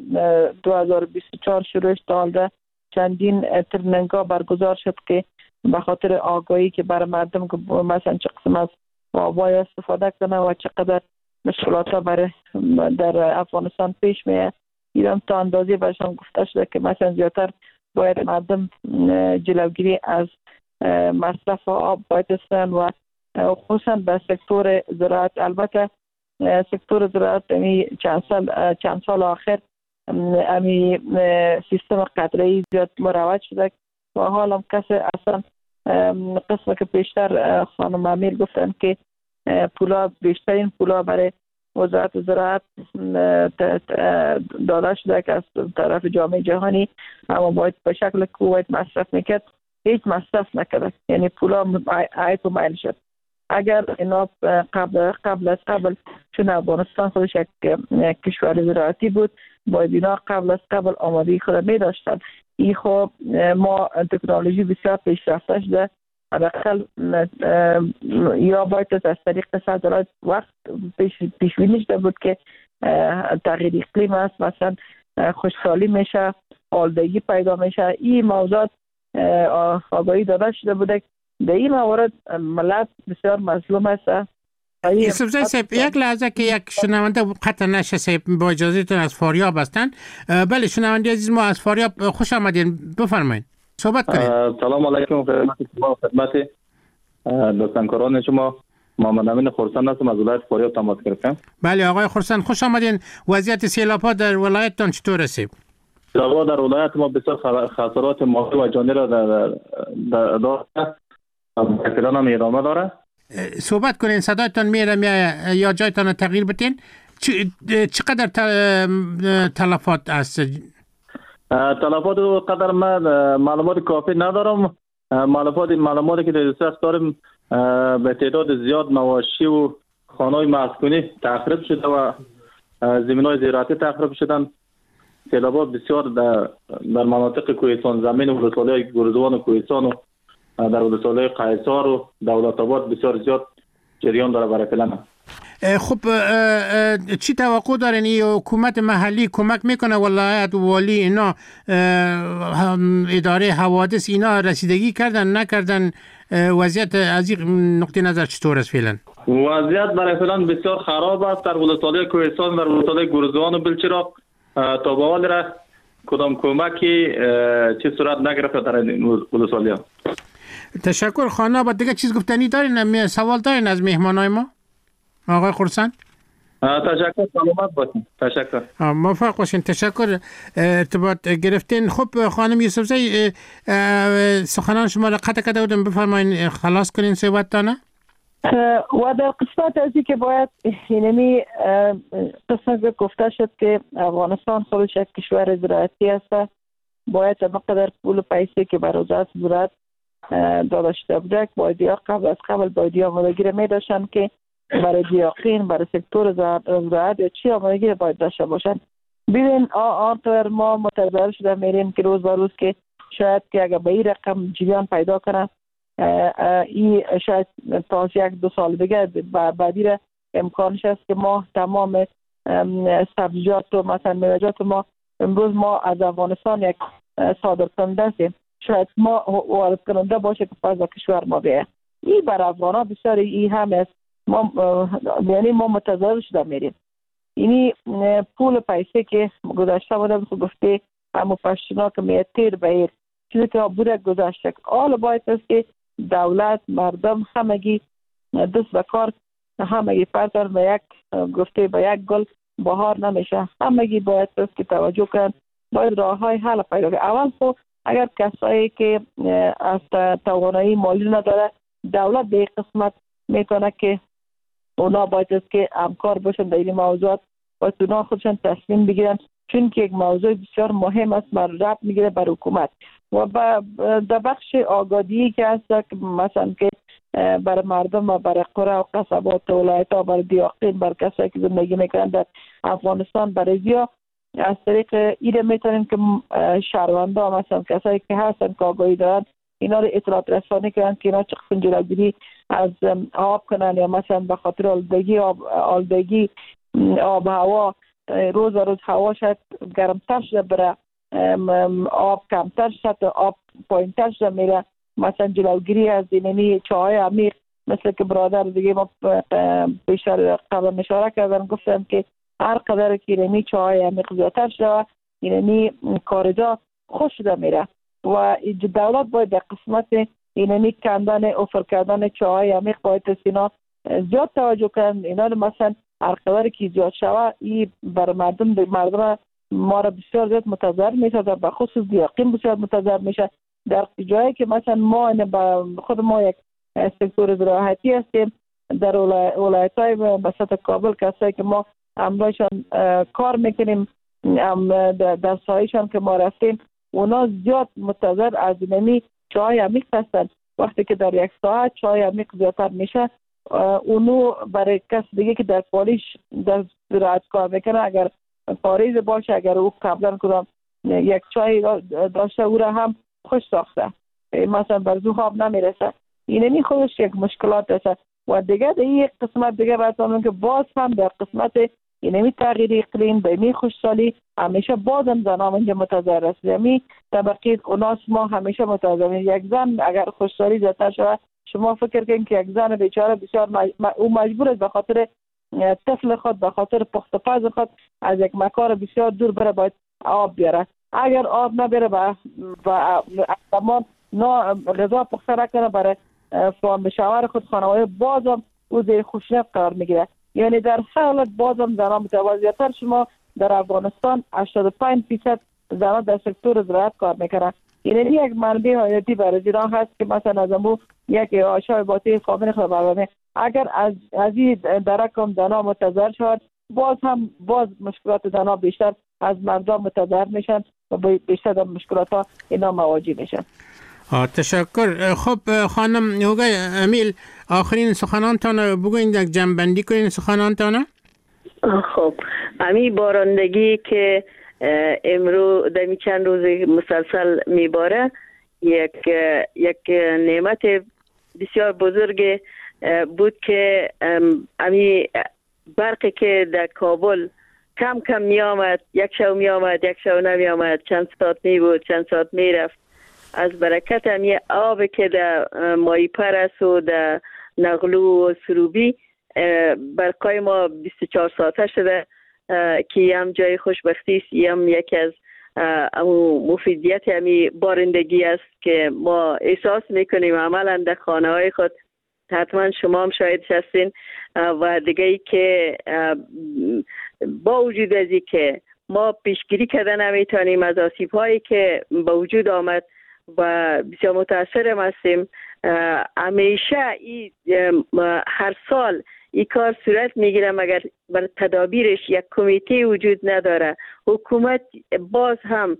2024 شروعش تا چندین ترنینگ‌ها برگزار شد که به خاطر آگاهی که برای مردم که مثلا چه قسم از آبای استفاده کنه و چقدر مشکلات ها در افغانستان پیش میاد. ایران تا اندازی برشان گفته شده که مثلا زیادتر باید مردم جلوگیری از مصرف آب باید استن و خصوصا به سکتور زراعت. البته سکتور زراعت چند سال آخر سیستم قطره‌ای زیاد مروج شده و حال هم کسی اصلا قسمه که پیشتر خانم امیر گفتن که بیشترین پولا برای وزارت زراعت داده شده که از طرف جامعه جهانی، اما باید به شکل کویت مصرف میکرد، هیچ مصرف نکرد، یعنی پولا عیب و مایل شد. اگر اینا قبل چون افغانستان خودش یک کشور زراعتی بود، باید اینا قبل از قبل آمادگی خود می داشتن. این خب ما تکنولوژی بسیار پیشرفته شده، حداقل یا باید از طریق صادرات وقت پیش بینی شده بود که تغییر اقلیم است، مثلا خشکسالی میشه، آلودگی پیدا میشه. این موضوعات آگاهی داده شده بوده. در این موارد ملت بسیار مظلوم است. یوسفزی صاحب، یک لحظه که یک شنونده قطع نشه صاحب، با اجازهتون از فاریاب هستن. بله شنونده عزیز ما از فاریاب، خوش آمدین، بفرمایید صحبت کنید. سلام علیکم خدمت دوستان شما. محمد امین خرسند هستم، از ولایت فاریاب تماس گرفتم. بله آقای خرسند خوش آمدین. وضعیت سیلاب‌ها در ولایتتان چطور است؟ سیلاب‌ها در ولایت ما بسیار خسارات مالی و جانی را داره، احتمالاً هم ادامه داره. صحبت کنین، صدایتان میره یا جایتان تغییر بتین. چقدر تلفات است؟ تلفات قدر من معلومات کافی ندارم. معلوماتی که در دست داریم به تعداد زیاد مواشی و خانه‌های مسکونی تخریب شده و زمین‌های زراعتی تخریب شدن. سیلاب‌ها بسیار در مناطق کوهستان زمین و ولسوالی گرزوان و کوهستان و در ولسوالی قیصار و دولت آباد بسیار زیاد جریان داره برای فعلا. خب چی توقع دارین این حکومت محلی کمک میکنه؟ ولایت و والی اینا اداره حوادث اینا رسیدگی کردن نکردن؟ وضعیت از این نقطه نظر چطور است فعلا؟ وضعیت برای فعلا بسیار خراب است در ولسوالی کوهستان، در ولسوالی گرزوان و بلچراغ. تا به حال را کدام کمکی چه صورت نگرفته در ولسوالی ها. تشکر. خانه با دیگه چیز گفتنی دارین؟ سوال دارین از مهمانای ما؟ آقای خرسند. تشکر، سلامت باشین. تشکر. موفق باشین. تشکر. ارتباط گرفتین. خب خانم یوسفزی، سخنان شما را قطع بودم، بفرمایین خلاص کنین صحبتتانه. و در قسمت ازی که باید اینمی قسمت گفته شد که افغانستان خودش یک کشور زراعتی است، باید مقدار پول و پیسه که بر وزارت زراعت داده شده بوده باید یا قبل باید یا آمادگی می داشتن که برای دیاقین، برای سکتور زراعت یا چی آمادگی باید داشته باشن. ببین آنطور ما متضرر شده میریم که روز به روز که شاید که اگر به این رقم جریان پیدا کنه، این شاید تا 1-2 سال دیگه بعدی را امکانش است که ما تمام سبزیجات و مثلا میوه‌جات ما امروز ما از افغانستان یک صادر کننده هستیم، شاید ما وارد کننده باشه که پس کشور ما بیه. این بر افغانا بسیار این هم است. ما یعنی ما متضرر شده میریم. اینی پول پیسه که گذاشته بودم گفته همو پشتونا که میاد تیر بهیر چیزی که بوده گذاشته. حالا باید است که دولت، مردم همگی دست به کار، همگی پرتر به یک گفته به یک گل بهار نمیشه. همگی باید است که توجه کنن، باید راه های حل پیدا کنن. اول خب اگر کسایی که از توانایی مالی نداره، دولت به قسمت میتونه که اونا باید است که همکار باشن در این موضوعات، باید اونا خودشان تصمیم بگیرن، چون که یک موضوع بسیار مهم است، ربط میگیره بر حکومت و در بخش آگاهی که هست که مثلا که برای مردم و برای قرى و قصبات و ولایت ها، برای دیاقین، برای کسایی که زندگی میکنن در افغانستان، برای زیا از طریق ایره میتونیم که شهرونده ها مثلا کسایی که هستن که آگاهی دارن اینا رو اطلاعات رسانی کنن که اینا چه قسم جلوگیری از آب کنن، یا مثلا به خاطر آلودگی آب هوا روز به روز هوا شاید گرمتر شده، برای آب کمتر شده، آب پایینتر شده میره، مثلا جلوگیری از اینمی چاهای عمیق مثل که برادر دیگه ما بیشتر قبل اشاره کردن گفتم که هر قدر که اینمی چاهای عمیق زیادتر شده اینمی کارجا خوش شده میره و دولت باید در قسمت اینمی کندن افر کردن چاهای عمیق باید اینا زیاد توجه کنن. اینا مثلا هر قدر که زیاد شوه این بر مردم ما را بسیار زیاد متضرر میشه، به خصوص دیاقین بسیار متضرر میشه. در جایی که مثلا ما خود ما یک سکتور زراعتی هستیم در ولایت‌های وسط کابل، کسایی که ما همراهشان کار میکنیم در سایه‌شان که ما رفتیم، اونا زیاد متضرر از اینمی چای عمیق هستند. وقتی که در یک ساعت چای عمیق زیادتر میشه، اونو برای کس دیگه که در پالیش در زراعت کار میکنه اگر پاریز باشه، اگر او قبلا کدام یک چای داشته او را هم خوش ساخته، مثلا بر زو خواب نمیرسه، اینمی خودش یک مشکلات است. و دیگه در یک قسمت دیگه باید بگم که باز هم در قسمت اینمی تغییر اقلیم به می خوشحالی همیشه بازم زنان اینجا متضرر است. یعنی طبقه اوناس ما همیشه متضرر. یک زن اگر خوشحالی زیادتر شود، شما فکر کنید که یک زن بیچاره بسیار او مجبور است به خاطر طفل خود، به خاطر پخت پز خود از یک مکان بسیار دور بره باید آب بیاره. اگر آب نبره و تمام غذا پخته نکنه برای فهم شوهر خود خانواده، بازم او زیر خشونت قرار میگیره. یعنی در حالت بازم زنان متوازیتر شما در افغانستان 85% زنان در سکتور زراعت کار میکنن. یعنی یک منبع حیاتی برای زیران هست که مثلا از امو یک آشای باطی خامن خبرانه اگر از این درکم زنان متضرر شد، باز مشکلات زنان بیشتر از مردم متضرر میشن و بیشتر در مشکلات ها اینا مواجه میشن. تشکر. خب خانم هوگای امیل، آخرین سخنانتان بگوین، یک جمع‌بندی کنین سخنانتان. خب امی بارندگی که امرو دمی چند روز مسلسل میباره یک نعمت بسیار بزرگ بود که امی برقی که در کابل کم کم می آمد، یک شو می آمد، یک شو نمی آمد، چند ساعت می بود، چند ساعت می رفت. از برکت امی آب که در مایی پرس و در نغلو و سروبی برقای ما 24 ساعته شده که هم جای خوشبختی است. هم یکی از مفیدیت همی بارندگی است که ما احساس میکنیم عملا در خانه های خود حتما شما هم شاهدش هستین. و دیگه ای که با وجود از این که ما پیشگیری کردن نمیتونیم از آسیب هایی که به وجود آمد و بسیار متاثرم هستیم، همیشه هر سال این کار صورت میگیره مگر بر تدابیرش یک کمیته وجود نداره. حکومت باز هم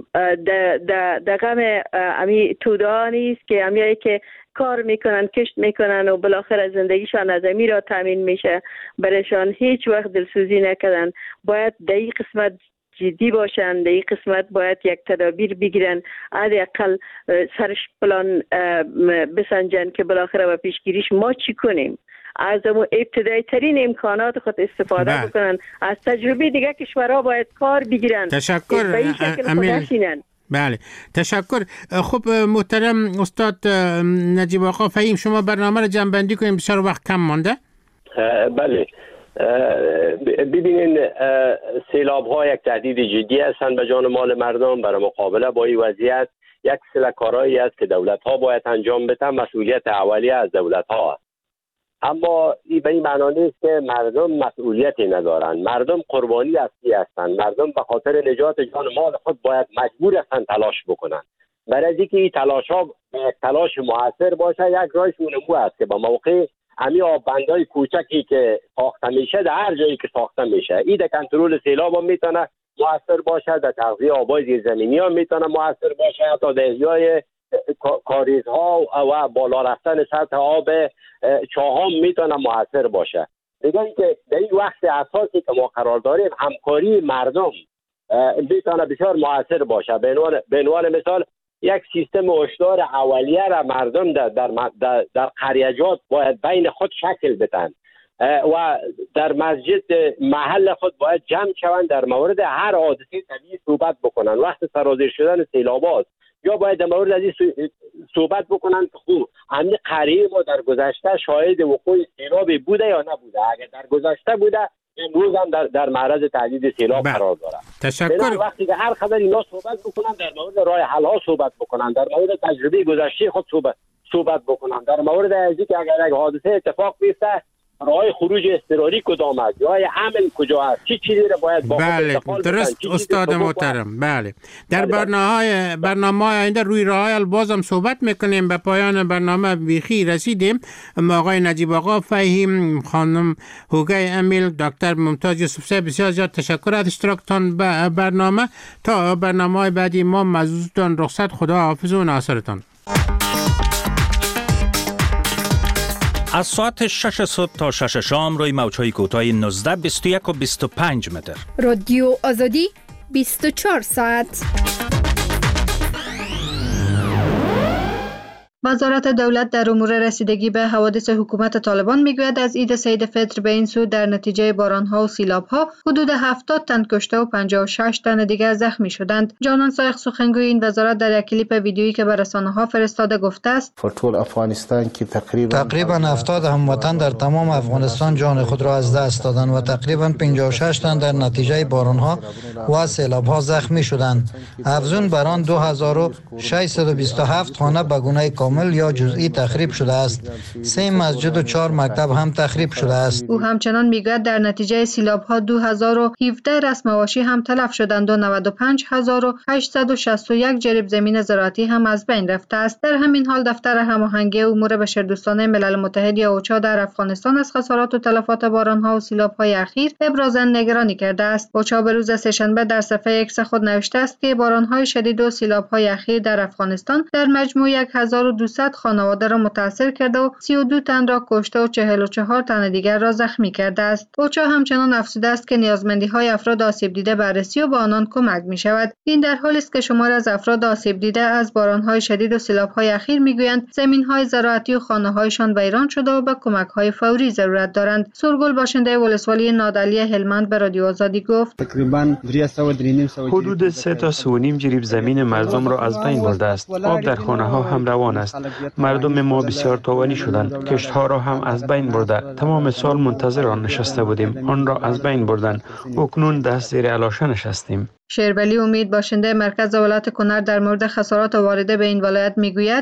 در غم امی توده نیست که امیایی که کار میکنن، کشت میکنن و بالاخره زندگیشان از امی را تامین میشه، برایشان هیچ وقت دلسوزی نکردن. باید در این قسمت جدی باشن، در این قسمت باید یک تدابیر بگیرن، حداقل سرش پلان بسنجن که بالاخره با پیشگیریش ما چی کنیم. از ابتدایی ترین امکانات خود استفاده بکنن. از تجربه دیگه کشورها باید کار بگیرن. تشکر امین. بله تشکر. خب محترم استاد نجیب آقا فهیم، شما برنامه رو جمع‌بندی کنیم، بسیار وقت کم مانده. بله ببینین، سیلاب ها یک تهدید جدی هستند به جان مال مردم. برای مقابله با این وضعیت یک سری کارهایی است که دولت ها باید انجام بدن، مسئولیت اولیه از دولت ها است. اما این به این معنا نیست که مردم مسئولیتی ندارند. مردم قربانی اصلی هستند. مردم به خاطر نجات جان مال خود باید مجبور هستند تلاش بکنند. برای اینکه این تلاش ها تلاش موثر باشه، یک راهش اون است که با موقع همین آببندهای کوچکی که ساخته میشه، در هر جایی که ساخته میشه، این در کنترل سیلاب هم میتونه موثر باشه، در تغذیه آبای زیرزمینی هم میتونه موثر باشه، حتی در احیای کاریزها و بالا رفتن سطح آب چاهام میتونه موثر باشه. دیگه اینکه در این وقت اساسی که ما قرار داریم، همکاری مردم میتونه بسیار موثر باشه. به عنوان مثال یک سیستم هشدار اولیه را مردم در قریجات باید بین خود شکل بدن و در مسجد محل خود باید جمع شوند، در مورد هر حادثه طبیعی صحبت بکنن. وقت سرازیر شدن سیلابات یا باید در مورد از این صحبت بکنن که خوب همین قریه ما در گذشته شاهد وقوع سیلابی بوده یا نبوده. اگر در گذشته بوده، امروز هم در معرض تهدید سیلاب قرار داره. تشکر. وقتی که هر خبر اینا صحبت بکنن، در مورد راه حل ها صحبت بکنن، در مورد تجربه گذشته خود صحبت بکنن، در مورد ازی که اگر یک حادثه اتفاق بیفته راه خروج اضطراری کدام است، راه امن کجا است، چی چیزی را باید با بله درست استاد محترم. بله در برنامه آینده روی راه حل بازم صحبت میکنیم. به پایان برنامه بیخی رسیدیم. آقای نجیب آقا فهیم، خانم هوگه امیل، دکتر ممتاز یوسفزی، بسیار زیاد تشکر از اشتراکتان به برنامه. تا برنامه بعدی ما مزودتان رخصت. خدا حافظ و ناصرتان. از ساعت 6 صبح تا 6 شام روی موج‌های کوتاه 19، 21 و 25 متر. رادیو آزادی 24 ساعت. وزارت دولت در امور رسیدگی به حوادث حکومت طالبان میگوید از عید سید فطر به این سو در نتیجه بارانها و سیلابها حدود 70 تن کشته و 56 تن دیگر زخمی شدند. جانان سایق سخنگوی این وزارت در یک کلیپ ویدیویی که به رسانه‌ها فرستاده گفته است تقریبا 70 هموطن در تمام افغانستان جان خود را از دست دادند و تقریبا 56 تن در نتیجه بارانها و سیلابها زخمی شدند. افزون بر آن 2627 خانه به گونه کامل یا جزئی تخریب شده است. 3 مسجد و 4 مکتب هم تخریب شده است. او همچنان میگوید در نتیجه سیلاب‌ها 2017 رسم مواشی هم تلف شدند و 95861 جریب زمین زراعتی هم از بین رفته است. در همین حال دفتر هماهنگی امور بشردوستانه ملل متحد یا اوچا در افغانستان از خسارات و تلفات باران‌ها و سیلاب‌های اخیر ابراز نگرانی کرده است. اوچا به روز سه‌شنبه در صفحه ایکس خود نوشته است که باران‌های شدید و سیلاب‌های اخیر در افغانستان در مجموع 1200 خانواده را متاثر کرده و 32 تن را کشته و 44 تن دیگر را زخمی کرده است. اوچا همچنان افزوده است که نیازمندی‌های افراد آسیب دیده بررسی و به آنان کمک می‌شود. این در حالی است که شماری از افراد آسیب دیده از باران‌های شدید و سیلاب‌های اخیر می‌گویند زمین‌های زراعتی و خانه‌هایشان ویران شده و به کمک‌های فوری ضرورت دارند. سورگل باشنده ولسوالی نادعلی هلمند به رادیو آزادی گفت تقریباً حدود 3 تا 3.5 جریب زمین مردم را از بین برده است. آب در خانه‌ها هم روان است. است. مردم ما بسیار تاوانی شدند. کشت‌ها را هم از بین برده. تمام سال منتظر آن نشسته بودیم. آن را از بین بردند. اکنون دست زیر علاشه نشستیم. شیرولی امید باشنده مرکز ولایت کنر در مورد خسارات وارده به این ولایت میگوید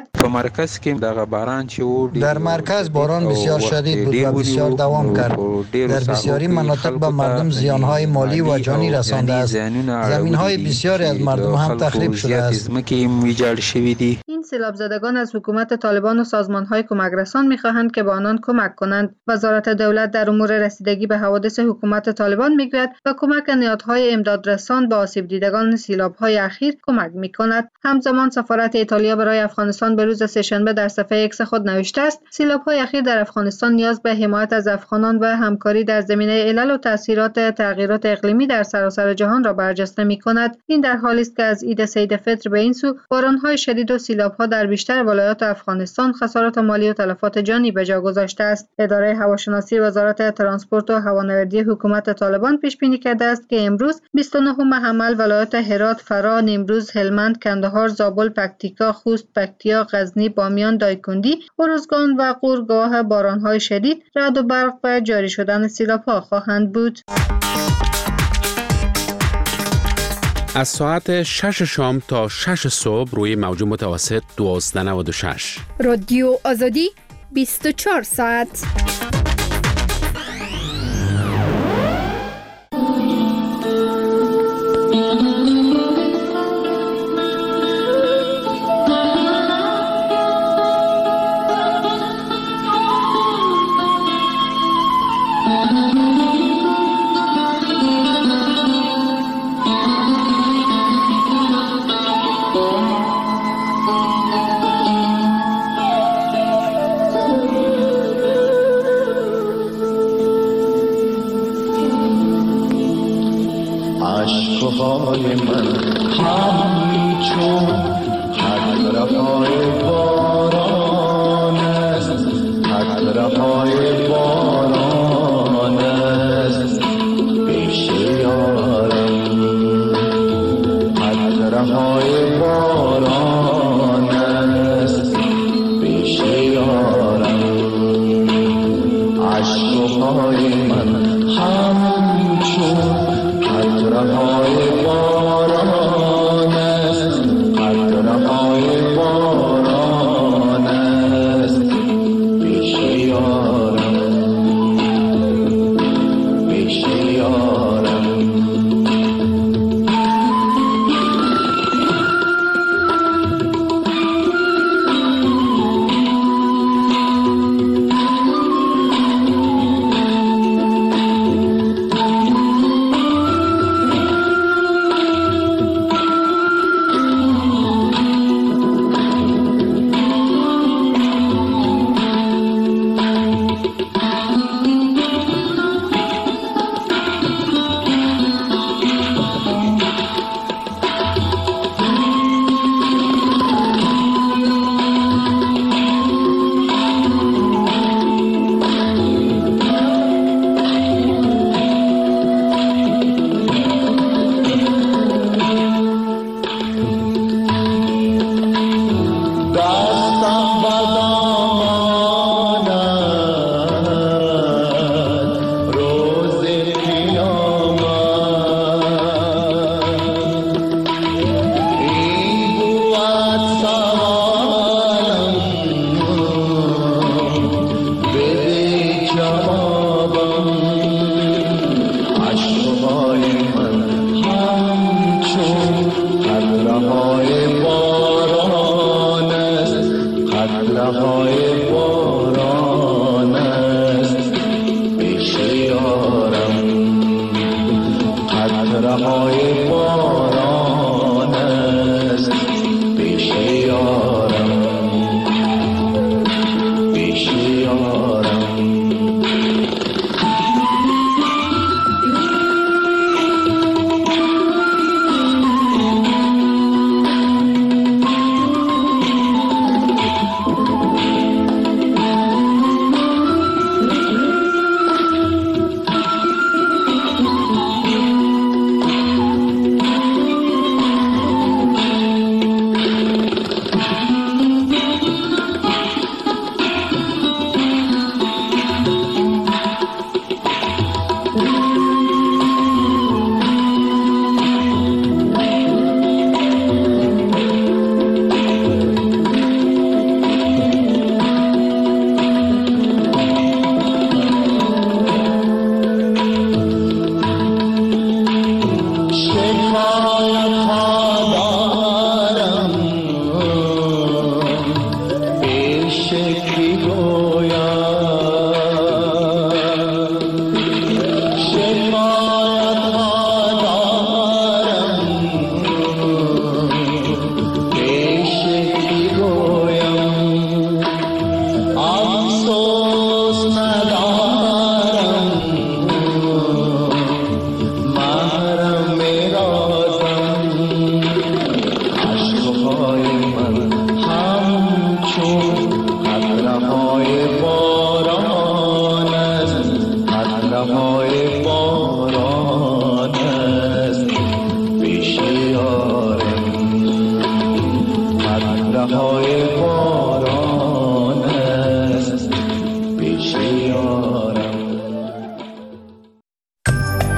در مرکز باران بسیار شدید بود و بسیار دوام کرد. در بسیاری مناطق به مردم زیانهای مالی و جانی رسانده است. زمینهای بسیاری از مردم هم تخریب شده است. این سیلاب زدگان از حکومت طالبان و سازمانهای کمک رسان میخواهند که به آنان کمک کنند. وزارت دولت در امور رسیدگی به حوادث حکومت طالبان میگوید و کمک نهادهای امدادرسان به آسیب دیدگان سیلاب‌های اخیر کمک می‌کند. همزمان سفارت ایتالیا برای افغانستان به روز سه‌شنبه در صفحه ایکس خود نوشته است: سیلاب‌های اخیر در افغانستان نیاز به حمایت از افغانان و همکاری در زمینه علل و تأثیرات تغییرات اقلیمی در سراسر جهان را برجسته می‌کند. این در حالی است که از عید سید فطر به این سو باران‌های شدید و سیلاب‌ها در بیشتر ولایات افغانستان خسارات مالی و تلفات جانی به جا گذاشته است. اداره هواشناسی وزارت ترانسپورت و هوانوردی حکومت طالبان پیش بینی کرده است که امروز 29 حمل ولایات هرات، فرا، نیمروز، هلمند، کندهار، زابل، پکتیکا، خوست، پکتیا، غزنی، بامیان، دایکنډی، ارزگان و غور گواه باران‌های شدید، رعد و برق و جاری شدن سیلاب‌ها خواهند بود. از ساعت 6 شام تا 6 صبح روی موج متوسط 1296 رادیو آزادی 24 ساعت. عشقهای من همچون قطره‌های باران است، قطره‌های باران است پیش یارم، قطره‌های باران است پیش یارم. عشقهای من همچون قطره‌های باران است، قطره‌های باران است پیش یارم، پیش یارم. قطره‌های باران